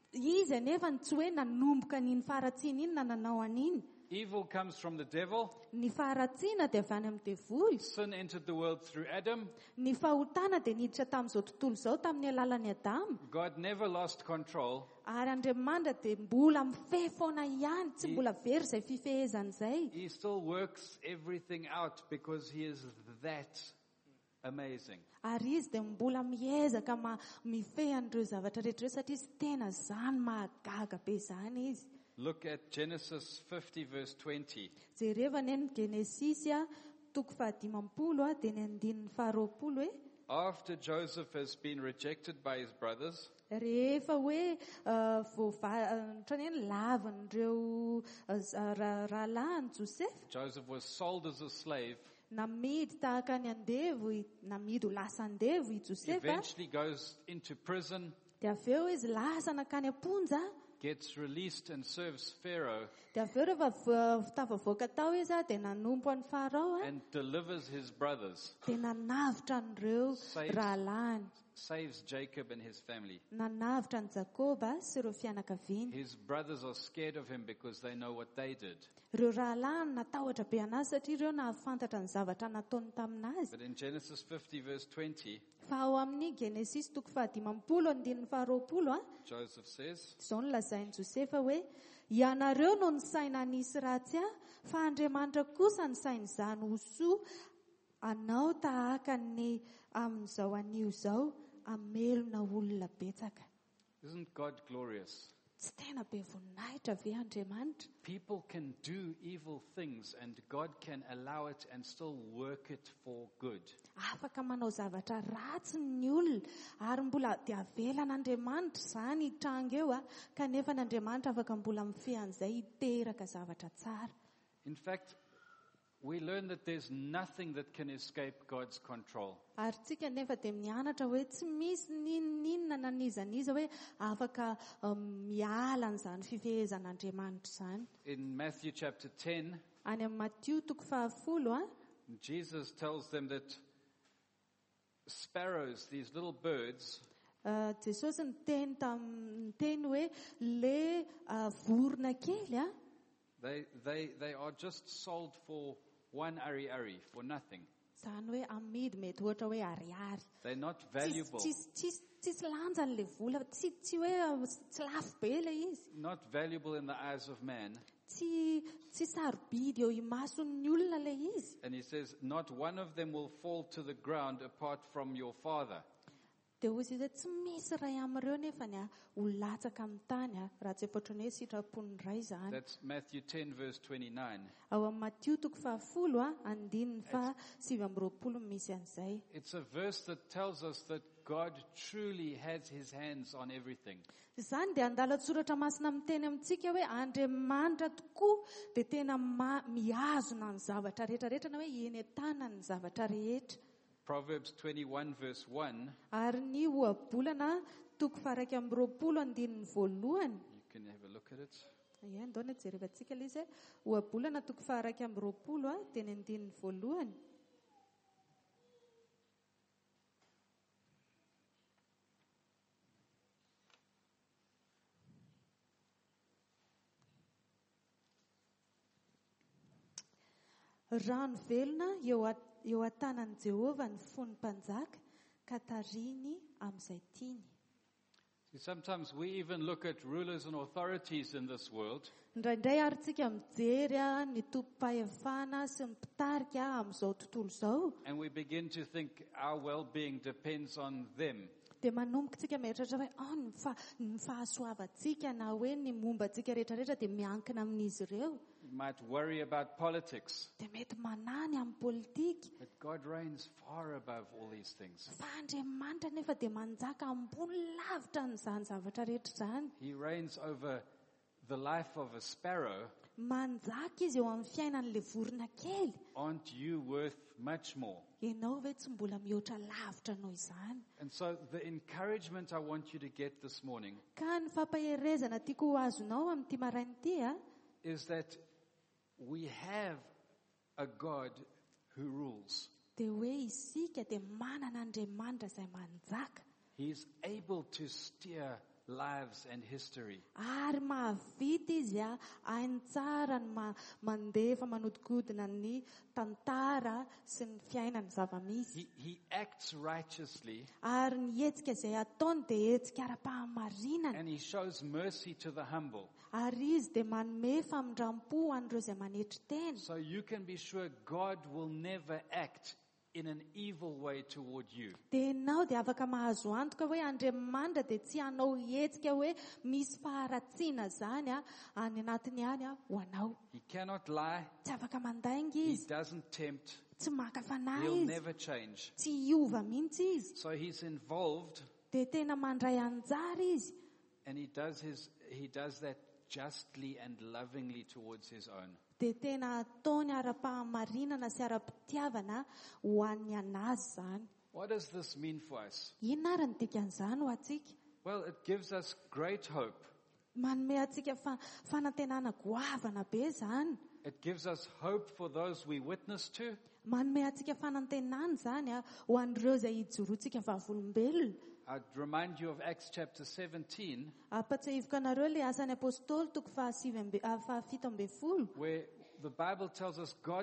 izy anefa tsy hoe nanomboka n'iny faharatsiana iny na nanao an'iny. Evil comes from the devil. Ny faharatsiana dia avy any amin'ny devoly. Sin entered the world through Adam. Ny fahotana dia niditra tamin'izao tontolo izao tamin'ny alalan'ny Adamo. God never lost control. Ary Andriamanitra dia mbola mifehy foana ihany, tsy mbola very izay fifehezana izay. He still works everything out because he is that amazing. Ary izy dia mbola miezaka ma mifehy an'ireo zavatra rehetra satria izy tena izany mahagaga be izany izy. Look at Genesis fifty verse twenty. Jereva ny ny Genesisy toko fahadimampolo dia ny andininy faharoapolo hoe After Joseph has been rejected by his brothers, rehefa hoe voatrany lavan'ireo rahalahy Joseph, Joseph was sold as a slave, namidy tahaka ny andevo, namidy ho lasa andevo i Joseph, eventually goes into prison, dia avy eo izy lasa nakany amponja, gets released and serves Pharaoh, dia avy eo rehefa tafavoaka tao izy dia nanompo an'ny Farao and delivers his brothers, dia nanavitra an'ireo rahalahy, saves Jacob and his family. nanavitra ny Jakoba sy ireo fianakaviany. His brothers are scared of him because they know what they did. Ireo rahalahy natahotra be anazy satria ireo nahafantatra ny zavatra nataony taminazy. But in Genesis fifty verse twenty, Fa ao amin'ny Genesis toko fahadimampolo andininy faharoapolo a, Joseph says, izao nolazainy Josefa hoe ianareo no ny saina nisy ratsy ahy, fa Andriamanitra kosa ny sainy izany ho soa anao tahaka ny amin'izao anio izao amelona olona betsaka. isn't God glorious? Tsy tena be voninahitra ve Andriamanitra? People can do evil things and God can allow it and still work it for good. Afaka manao zavatra ratsy ny olona ary mbola dia avelan'Andriamanitra izany hitranga eo a, kanefa n'Andriamanitra afaka mbola mifehan'izay hiteraka zavatra tsara. In fact, we learn that there's nothing that can escape God's control. Ary tsika nefa dia mianatra hoe tsy misy ninninona na nizaniza hoe afaka um, miala n'izany fifehezan'Andriamanitra izany. In Matthew chapter ten, Any amin'ny Matthieu toko fahafolo a, Jesus tells them that sparrows, these little birds, uh, Jesosy niteny tam- niteny hoe le uh, vorona kely a, they, they, they are just sold for one ari-ari, for nothing. izany hoe amidy mety ohatra hoe ariary. They're not Tsisy- valuable. tsisy- tsisy- Tsisy lanjan'le vola, tsy tsy hoe tsy lafo be le izy. Not valuable in the eyes of man. Tsy tsy sarobidy eo imason'ny olona le izy. And he says, not one of them will fall to the ground apart from your Father. Dia hozy izy hoe tsy misy ray amin'ireo nefa ny a ho latsaka amin'ny tany a, raha tsy efatry hoe sitrapony ray izany. That's Matthew ten verse twenty-nine. Ao amin'ny Matthieu toko fahafolo a, andininy fa sivy amby roapolo misy an'izay. It's a verse that tells us that God truly has his hands on everything. Izany dia andalatsoratra masina miteny amintsika hoe Andriamanitra tokoa dia tena ma- mihazona ny zavatra rehetrarehetra na hoe eny an-tanany ny zavatra rehetra. Proverbs twenty-one verse one, Ary ny ohabolana toko faraiky amby roapolo andininy voalohany. you can have a look at it. Ia, ndao ny jerevantsika ilay izy ohabolana toko faraiky amby roapolo a, dia ny andininy voalohany. Rano velona eo a- eo an-tanan'i Jehovah ny fon'ny mpanjaka, ka tariny amin'izay tiany. See, sometimes we even look at rulers and authorities in this world, Indraindray ary tsika mijery a ny tompom-pahefana sy ny mpitarika amin'izao tontolo izao, and we begin to think our well-being depends on them. dia manomboka tsika mieritratra hoe oh, ny fa- ny fahasoavantsika na hoe ny mombantsika rehetrarehetra dia miankina amin'izy ireo. We might worry about politics, Dia mety manany amin'ny politika. but God reigns far above all these things. Fa Andriamanitra nefa dia manjaka ambony lavitra n'izany zavatra rehetra izany. He reigns over the life of a sparrow. Manjaka izy eo amin'ny fiainan'le vorona kely. Aren't you worth much more? Ianao ve tsy mbola mihoatra lavitra noho izany? And so the encouragement I want you to get this morning Ka ny fampaherezana tiako ho azonao amin'ity marain'ity a, is that we have a God who rules. dia hoe isika dia manana Andriamanitra izay manjaka. He's able to steer lives and history. Ary mahavita izy a hainy tsara ny ma- mandefa manodikodina ny tantara sy ny fiainany zava-misy. He, he acts righteously Ary ny hetsika izay ataony dia hetsika ara-pahamarinana. and he shows mercy to the humble. Ary izy dia manome famindrampo an'ireo izay manetry teny. So you can be sure God will never act in an evil way toward you. Dia ianao dia afaka mahazo antoka hoe Andriamanitra dia tsy hanao hetsika hoe misy faharatsiana zany a any anatiny any a ho anao. He cannot lie. Tsy afaka mandainga He izy, doesn't tempt. tsy maka fanahy He'll izy, never change. tsy hiova mihitsy izy. So he's involved, Dia tena mandray anjara izy. and he does his he does that justly and lovingly towards his own. Dia tena ataony ara-pahamarinana sy ara-pitiavana ho an'ny anazy zany. What does this mean for us? Inona ary ny dikan'izany ho atsika? Well, it gives us great hope. Manome atsika fa- fanantenana goavana be zany. It gives us hope for those we witness to. Manome atsika fanantenana zany a ho an'ireo izay hijoroantsika vavolombelona. I'd remind you of Acts chapter seventeen, Ampatsihivoka anareo le asan'ny apôstôly toko fahasivy ambe- ah, fahafito ambin'ny folo. where the Bible tells us God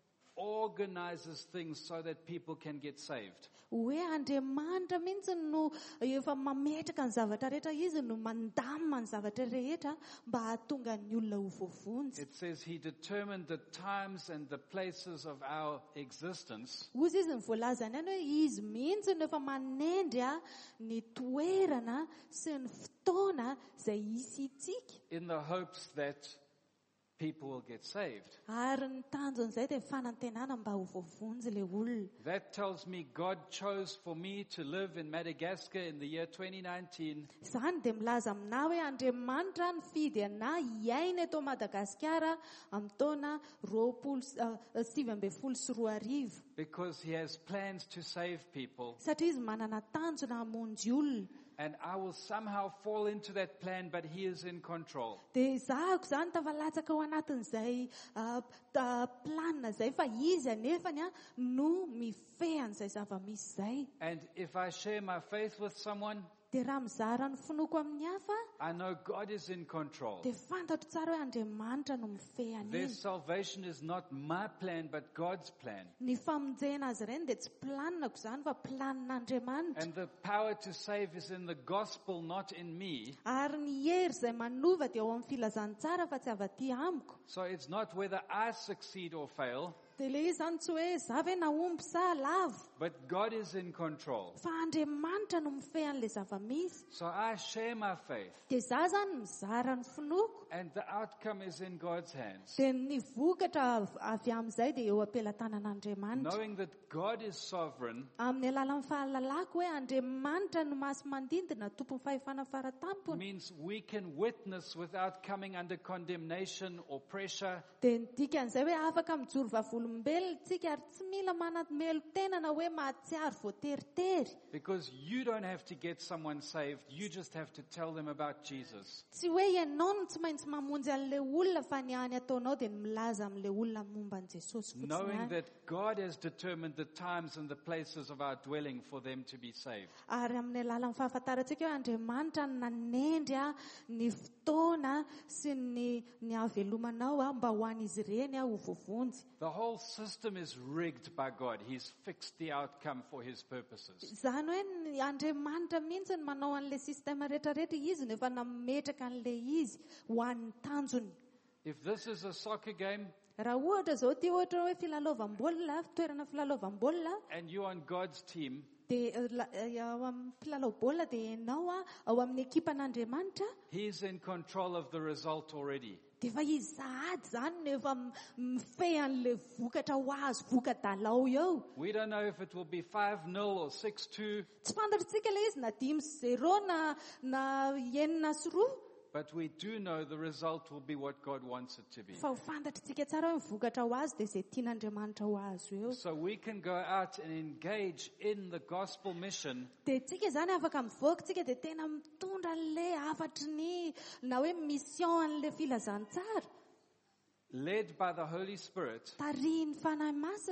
organizes things so that people can get saved. Hoe Andriamanitra mihitsy no efa mametraka ny zavatra rehetra, izy no mandamina ny zavatra rehetra mba hahatonga ny olona ho voavonjy. It says he determined the times and the places of our existence Ozy izy ny voalazany any hoe izy mihitsy no efa manendry a ny toerana sy ny fotoana izay hisy itsika. in the hopes that people will get saved. Ary ny tanjon'izay dia fanantenana mba ho voavonjy le olona. That tells me God chose for me to live in Madagascar in the year twenty nineteen Izany dia milaza amina hoe Andriamanitra nifidy ana hiaina eto Madagasikara amin'ny taona roapolo s- ah, sivy ambin'ny folo sy roa arivo. because he has plans to save people, Satria izy manana tanjona hamonjy olona. and I will somehow fall into that plan, but he is in control. Dia izahako izany tafalatsaka ao anatin'izay ah, ta- planina izay fa izy anefany a no mifehy an'izay zava-misy izay. And if I share my faith with someone, Dia raha mizara ny finoko amin'ny hafa, I know God is in control. dia fantatro tsara hoe Andriamanitra no mifehy Their an'iny. salvation is not my plan, but God's plan. Ny famonjena azy ireny dia tsy planinako izany fa planin'Andriamanitra. And the power to save is in the gospel, not in me. Ary ny hery izay manova dia ao amin'ny filazantsara fa tsy avy aty amiko. So it's not whether I succeed or fail, Dia le izy zany tsy hoe za ve naomby sa lavo, but God is in control. fa Andriamanitra no mifehy an'ilay zava-misy. So I share my faith, Dia za zany mizara ny finoko, and the outcome is in God's hands. dia ny vokatra av- avy amin'izay dia eo am-pelatanan'Andriamanitra. Knowing that God is sovereign Amin'ny alalan'ny fahalalako hoe Andriamanitra no masomandindina tompon'ny fahefana faratampony. means we can witness without coming under condemnation or pressure. Dia ny dikan'izay hoe afaka mijoro vavolombelona tsika ary tsy mila manamelo tenana hoe mahatsiaro voateritery. Because you don't have to get someone saved, you just have to tell them about Jesus. Tsy hoe ianao no tsy maintsy mamonjy an'ilay olona fa ny any ataonao dia ny milaza amin'ilay olona momba an'i Jesosy fotsiny Knowing any. that God has determined the times and the places of our dwelling for them to be saved. Ary amin'ny alalan'ny fahafantarantsika hoe Andriamanitra no nanendry a ny fotoana sy ny ny havelomanao a mba ho an'izy ireny a ho voavonjy. The whole system is rigged by God. He's fixed the outcome for his purposes. Izany hoe ny Andriamanitra mihitsy no manao an'ilay sistema rehetrarehetra, izy no efa nametraka an'ilay izy ho an'ny tanjony. If this is a soccer game Raha ohatra zao ty ohatra hoe filalaovam-baolina, toerana filalaovam-baolina, and you're on God's team, dia eh, la- eh, ao amin'ny mpilalao baolina dia ianao a ao amin'ny ekipan'Andriamanitra, He's in control of the result already. dia efa izy sahady zany no efa m- mifehy an'ilay vokatra ho azo voka-dalao eo. We don't know if it will be five nil or six two, Tsy fantatritsika ilay izy na dimy sy zero na na enina sy roa, but we do know the result will be what God wants it to be. fa ho fantatritsika tsara hoe mivokatra ho azy dia izay tian'Andriamanitra ho azo eo. So we can go out and engage in the gospel mission Dia tsika zany afaka mivoaka tsika dia tena mitondra an'ilay afatry ny na hoe mission an'ilay filazantsara, led by the Holy Spirit, tarihin'ny fanahy masina.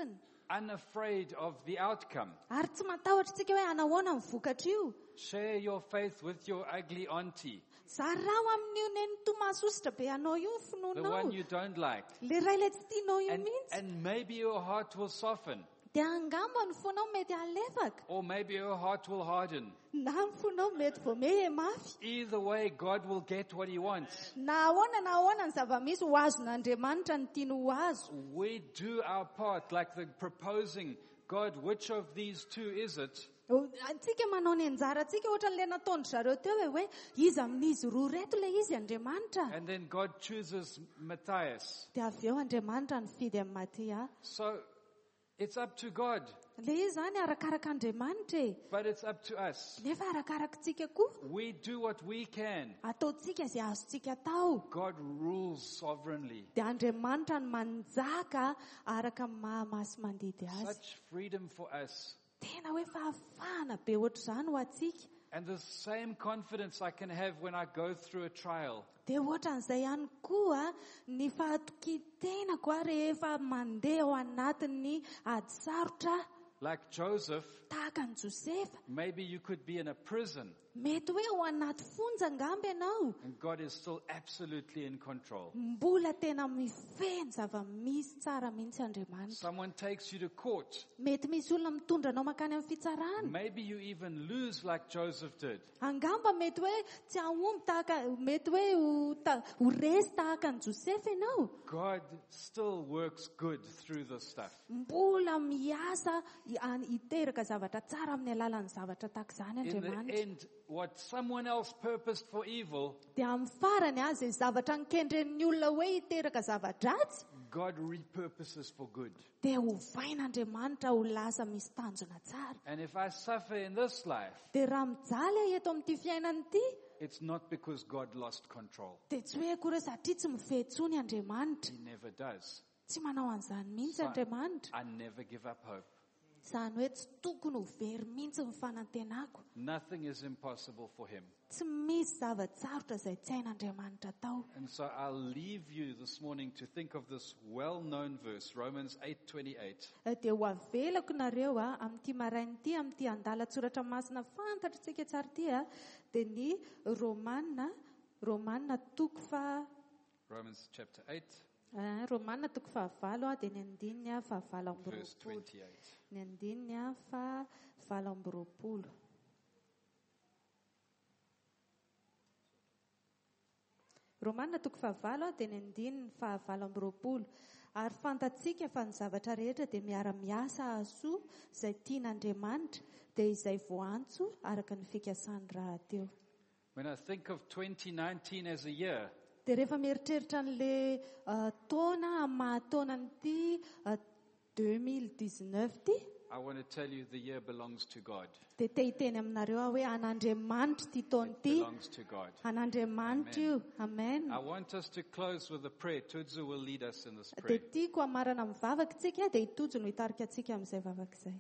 unafraid of the outcome. Ary tsy matahotra tsika hoe anahoana ny vokatra io. Share your faith with your ugly auntie, Zarao amin'io nenitomasositra be anao io the finoanao. one you don't like. Le ray le tsy tianao io And, mihitsy. and maybe your heart will soften, Dia angamba ny fonao mety alefaka. or maybe your heart will harden. Na ny fonao mety vao mehe mafy. Either way, God will get what he wants. Na ahoana na ahoana ny zava-misy ho azon'Andriamanitra ny tiany ho azo. We do our part, like the proposing, God, which of these two is it? Antsika manao ny anjarantsika ohatran'ilay nataon'ny zareo teo hoe hoe izy amin'izy roa reto le izy Andriamanitra. And then God chooses Matthias. Dia avy eo Andriamanitra nifidy amin'ny Matia. So it's up to God, Le izy zany arakaraka Andriamanitra e. but it's up to us. Nefa arakarakitsika koa. We do what we can. Ataotsika izay azontsika atao. God rules sovereignly. Dia Andriamanitra no manjaka araka ny mahamasy mandidy azy. Such freedom for us. Tena hoe fahafahana be ohatr'izany ho atsika. And the same confidence I can have when I go through a trial. Dia ohatran'izay ihany koa ny fahatokitenako a rehefa mandeha ao anatin'ny ady sarotra. Like Joseph, Tahaka ny Josefa. maybe you could be in a prison Mety hoe ao anaty fonja angamba ianao. and God is still absolutely in control. Mbola tena mifehy ny zava-misy tsara mihitsy Andriamanitra. Someone takes you to court. Mety misy olona mitondra anao makany amin'ny fitsarana. Maybe you even lose like Joseph did. Angamba mety hoe tsy ahomby tahaka, mety hoe ho ta- ho resy tahaka ny Josefa ianao. God still works good through this stuff. Mbola miasa i- an- hiteraka zavatra tsara amin'ny alalan'ny zavatra tahaka izany In the Andriamanitra. end, what someone else purposed for evil, Dia amin'ny farany a izay zavatra nikendren'ny olona hoe hiteraka zava-dratsy, God repurposes for good. dia hovain'Andriamanitra ho lasa misy tanjona tsara. And if I suffer in this life, Dia raha mijaly aho eto amin'ity fiainana ity, it's not because God lost control. dia tsy hoe akory hoe satria tsy mifehitsony Andriamanitra. He never does. Tsy manao an'izany mihitsy So Andriamanitra. I never give up hope. Izany hoe tsy tokony ho very mihitsy ny fanantenako. Nothing is impossible for him. Tsy misy zava-tsarotra izay tsy hain'Andriamanitra tao. And so I'll leave you this morning to think of this well-known verse, Romans eight twenty-eight. Dia ho avelako nareo a amin'ity marain'ity, amin'ity andalatsoratra masina fantatritsika tsara ity a, dia ny Romanina, Romanina toko fa Romans chapter eight, ah, Romanina toko fahavalo a, dia ny andininy a fahavalo amby verse roapolo. twenty-eight. Ny andininy a fahavalo amby roapolo. Romanina toko fahavalo a, dia ny andininy fahavalo amby roapolo. Ary fantatsika fa ny zavatra rehetra dia miara-miasa ahasoa izay tian'Andriamanitra, dia izay voantso araka ny fikasany raha teo. When I think of twenty nineteen as a year, Dia rehefa mieritreritra an'ilay uh, taona amin'ny mahataonan'ity uh, deux mille dix-neuf ity, I want to tell you the year belongs to God. dia te hiteny aminareo aho hoe an'Andriamanitra ity taona It ity. belongs to God. An'Andriamanitra io. Amen. I want us to close with a prayer. Tudzu will lead us in this Dia prayer. tiako hamarana mivavaka tsika dia hitojo no hitarika antsika amin'izay vavaka izay.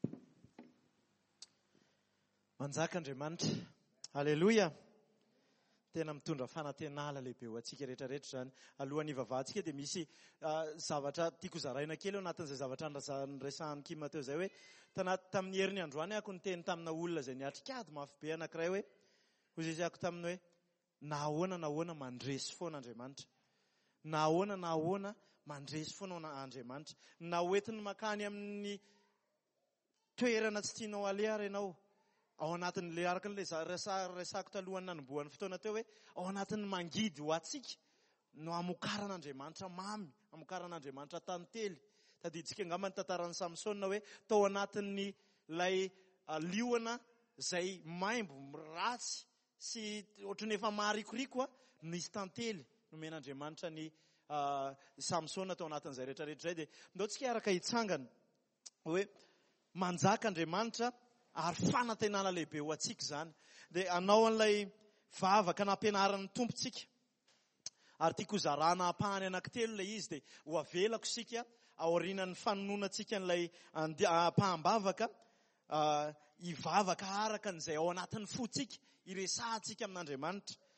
Manjaka Andriamanitra. Halleluja. Tena mitondra fanantenala lehibe ho antsika rehetrarehetra zany. Alohan'ny ivavahantsika dia misy uh, zavatra tiako zaraina kely ao anatin'izay zavatra nresahany kima teo zay hoe tana tamin'ny herin'ny androany ako niteny tamina olona zay niatrikady mafy be anankiray hoe hozy ako taminy hoe nahoana nahoana mandresy foana Andriamanitra. Nahoana nahoana mandresy foana Andriamanitra. Na hoentiny makany amin'ny toerana tsy tianao aleha ianao. Ao anatin'le araka n'ilay resako talohany nanombohan'ny fotoana teo hoe ao anatin'ny mangidy ho atsika no amokaran'Andriamanitra mamy, amokaran'Andriamanitra tantely. Tadiditsika angamba ny tantaran'ny Samsona hoe tao anatin'ny lay liona izay maimbo ratsy sy ohatrany efa maharikoriko nisy tantely nomen'Andriamanitra ny Samsona tao anatin'izay rehetrarehetra zay. Dia ndao tsika araka hitsangana hoe manjaka Andriamanitra ary fanantenana lehibe ho atsika zany. Dia anao an'ilay vavaka nampianaran'ny tompontsika. Ary tiako zarana apahany anankitelo ilay izy dia ho avelako sika aorianan'ny fanononantsika n'ilay apaham-bavaka hivavaka araka n'izay ao anatin'ny fotsika, iresahantsika amin'Andriamanitra.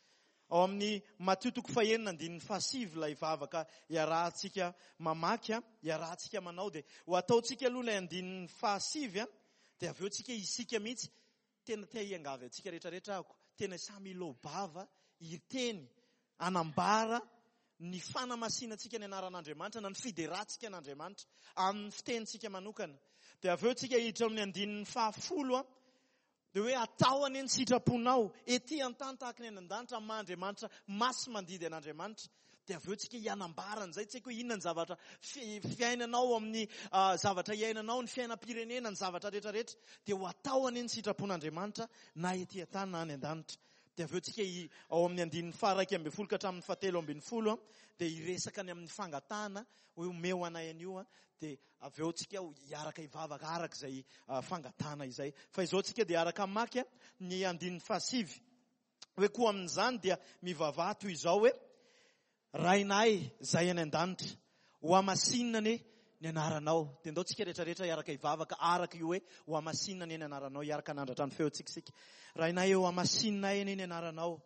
ao amin'ny Matthieu toko fahenina andininy fahasivy ilay vavaka iarahantsika mamaky a, iarahantsika manao dia ho ataontsika aloha ilay andininy fahasivy a, dia avy eo tsika isika mihitsy tena tia hiangavy antsika rehetrarehetra ako, tena samy lobava hiteny anambara ny fanamasinantsika ny anaran'Andriamanitra na ny fideratsika an'Andriamanitra amin'ny fitenitsika manokana. Dia avy eo tsika hiditra amin'ny andininy fahafolo a, dia hoe atao any ny sitraponao ety an-tany tahaka ny any an-danitra amin'ny Andriamanitra masy mandidy an'Andriamanitra. Dia avy eo tsika hianambarana izay tsy haiko hoe inona ny zavatra fiainanao amin'ny zavatra iainanao, ny fiainam-pirenena, ny zavatra rehetrarehetra dia ho atao any ny sitrapon'Andriamanitra na ety an-tany na any an-danitra. Dia avy eo tsika ao amin'ny andininy faha-raika ambin'ny folo ka hatramin'ny fahatelo ambin'ny folo a, dia hiresaka any amin'ny fangatahana hoe omeo anay an'io a, dia avy eo tsika hiaraka hivavaka araka izay fangatahana izay. Fa izao tsika dia araka mamaky ny andininy fahasivy hoe koa amin'izany dia mivavaha toy izao hoe rainay izay any an-danitra ho amasinina anie ny anaranao. Dia ndao tsika rehetrarehetra hiaraka hivavaka araka io hoe ho amasinina anie ny anaranao, hiaraka nandratra ny feotsikisika. Rainay eo amasinina anie ny anaranao.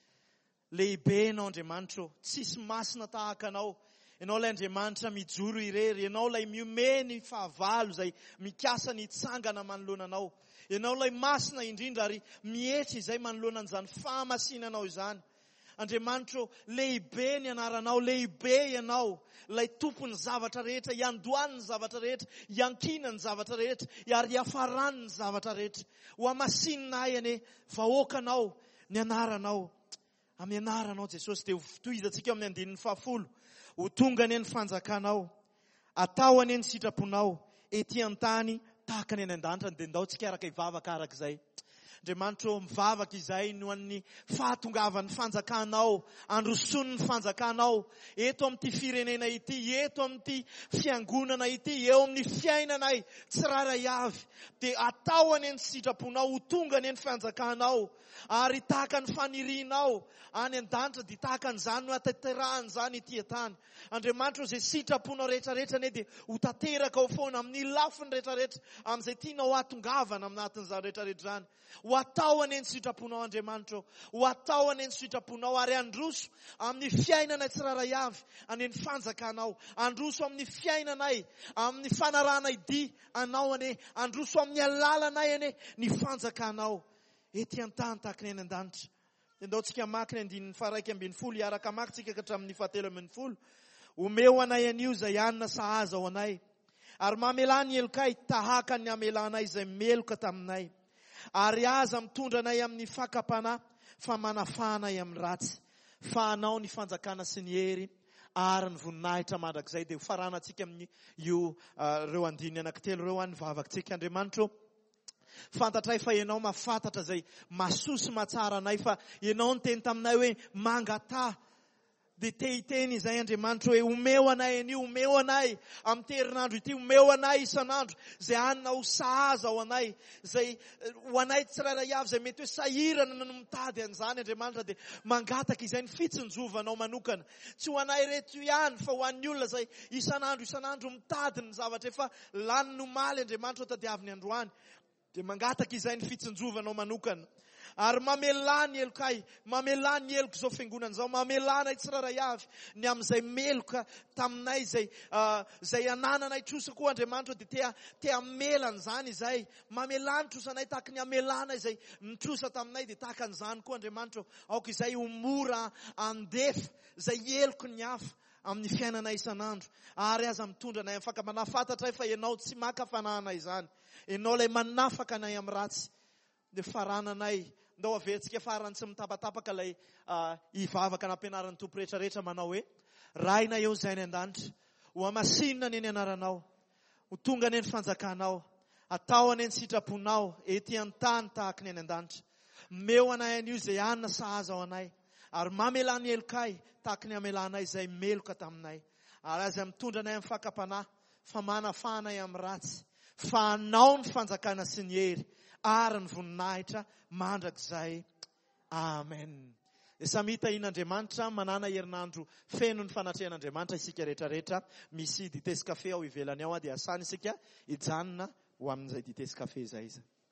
Lehibe ianao Andriamanitra, tsisy masina tahaka anao. Ianao ilay Andriamanitra mijoro irery, ianao ilay miome ny fahavalo izay mikasa ny hitsangana manoloana anao. Ianao ilay masina indrindra ary mihetra izay manoloana an'izany fahamasinanao izany. Andriamanitra, lehibe ny anaranao, lehibe ianao, ilay tompony zavatra rehetra, iandohany ny zavatra rehetra, iankina ny zavatra rehetra, ary iafarany ny zavatra rehetra. Ho amasinina anie, vahoakanao, ny anaranao. Amin'ny anaranao Jesosy dia ho tohizantsika amin'ny andininy fahafolo. Ho tonga anie ny fanjakanao, atao anie ny sitraponao, ety an-tany tahaka ny any an-danitra. Dia ndao tsika araka hivavaka araka izay. Andriamanitra, mivavaka izay no an'ny fahatongavan'ny fanjakanao, androsony ny fanjakanao, eto amin'ity firenena ity, eto amin'ity fiangonana ity, eo amin'ny fiainanay tsiraray avy. Dia atao anie ny sitraponao, ho tonga anie ny fanjakanao, ary tahaka ny fanirinao any an-danitra dia tahaka an'izany no hatanterahany izany ity an-tany. Andriamanitra, izay sitraponao rehetrarehetra anie dia ho tanteraka ao foana amin'ny lafiny rehetrarehetra amin'izay tianao hatongavana aminatin'izany rehetrarehetra izany. Ho atao anie ny sitraponao Andriamanitra, ho atao anie ny sitraponao ary androso amin'ny fiainanay tsiraray avy anie ny fanjakanao, androso amin'ny fiainanay, amin'ny fanaranay dia anao anie, androso amin'ny alalanay anie ny fanjakanao ety an-tany tahaka ny any an-danitra. Ndao tsika mamaky ny andininy faha-raika ambin'ny folo, hiaraka mamaky tsika ka hatramin'ny fahatelo ambin'ny folo. Omeo anay an'io izay anina sahaza ao anay, ary mamelà ny elokay tahaka ny amelanay izay meloka taminay. Ary aza mitondra anay amin'ny fakapana, fa manafanay amin'ny ratsy. Fa anao ny fanjakana sy ny hery ary ny voninahitra mandrakizay. Dia ho faranantsika amin'ny io reo andiny anankitelo reo any vavakantsika. Andriamanitra, fantatray fa ianao mahafantatra izay mahasoa sy mahatsara anay, fa ianao ny teny taminay hoe mangatà. Dia te hiteny izay Andriamanitra hoe omeo anay an'io, omeo anay amin'ny herinandro ity, omeo anay isanandro izay anina ho sahaza ao anay, izay ho anay tsirairay avy izay mety hoe sahirana no mitady an'izany Andriamanitra. Dia mangataka izay ny fitsinjovanao manokana, tsy ho anay reto ihany fa ho an'ny olona izay isanandro isanandro mitady ny zavatra efa lany no maly Andriamanitra ho tadiaviny androany. Dia mangataka izay ny fitsinjovanao manokana. Ary mamelà ny elokay, mamelà ny eloko izao fiangonana izao, mamelà nay tsiraray avy ny amin'izay meloka taminay izay izay anananay trosa koa Andriamanitra. Dia tea tea melana izany izay, mamelà ny trosanay tahaka ny amelana izay nitrosa taminay. Dia tahaka an'izany koa Andriamanitra, aoka izay ho mora andefa izay eloko ny hafa amin'ny fiainanay isanandro, ary aza mitondra anay amin'ny fakapana. Fantatray fa ianao tsy maka fanahana izany, ianao ilay manafaka anay amin'ny ratsy. Dia farananay, ndao averitsika farany tsy mitapatapaka ilay hivavaka nampianaran'ny tompo rehetrarehetra manao hoe raina eo izay ny an-danitra, ho amasinina anie ny anaranao, ho tonga anie ny fanjakanao, atao anie ny sitraponao ety an-tany tahaka ny any an-danitra. Meo anay an'io izay anina sahaza ao anay, ary mamelà ny elokay tahaka ny amelanay izay meloka taminay. Ary aza mitondra anay amin'ny fakapana, fa manafanay amin'ny ratsy. Fa anao ny fanjakana sy ny hery ary ny voninahitra mandrakizay. Amen. Dia samy hitahian'Andriamanitra manana herinandro feno ny fanatrehan'Andriamanitra isika rehetrarehetra. Misy dite sy kafe ao ivelany ao, dia asany isika hijanona ho amin'izay dite sy kafe izay izy.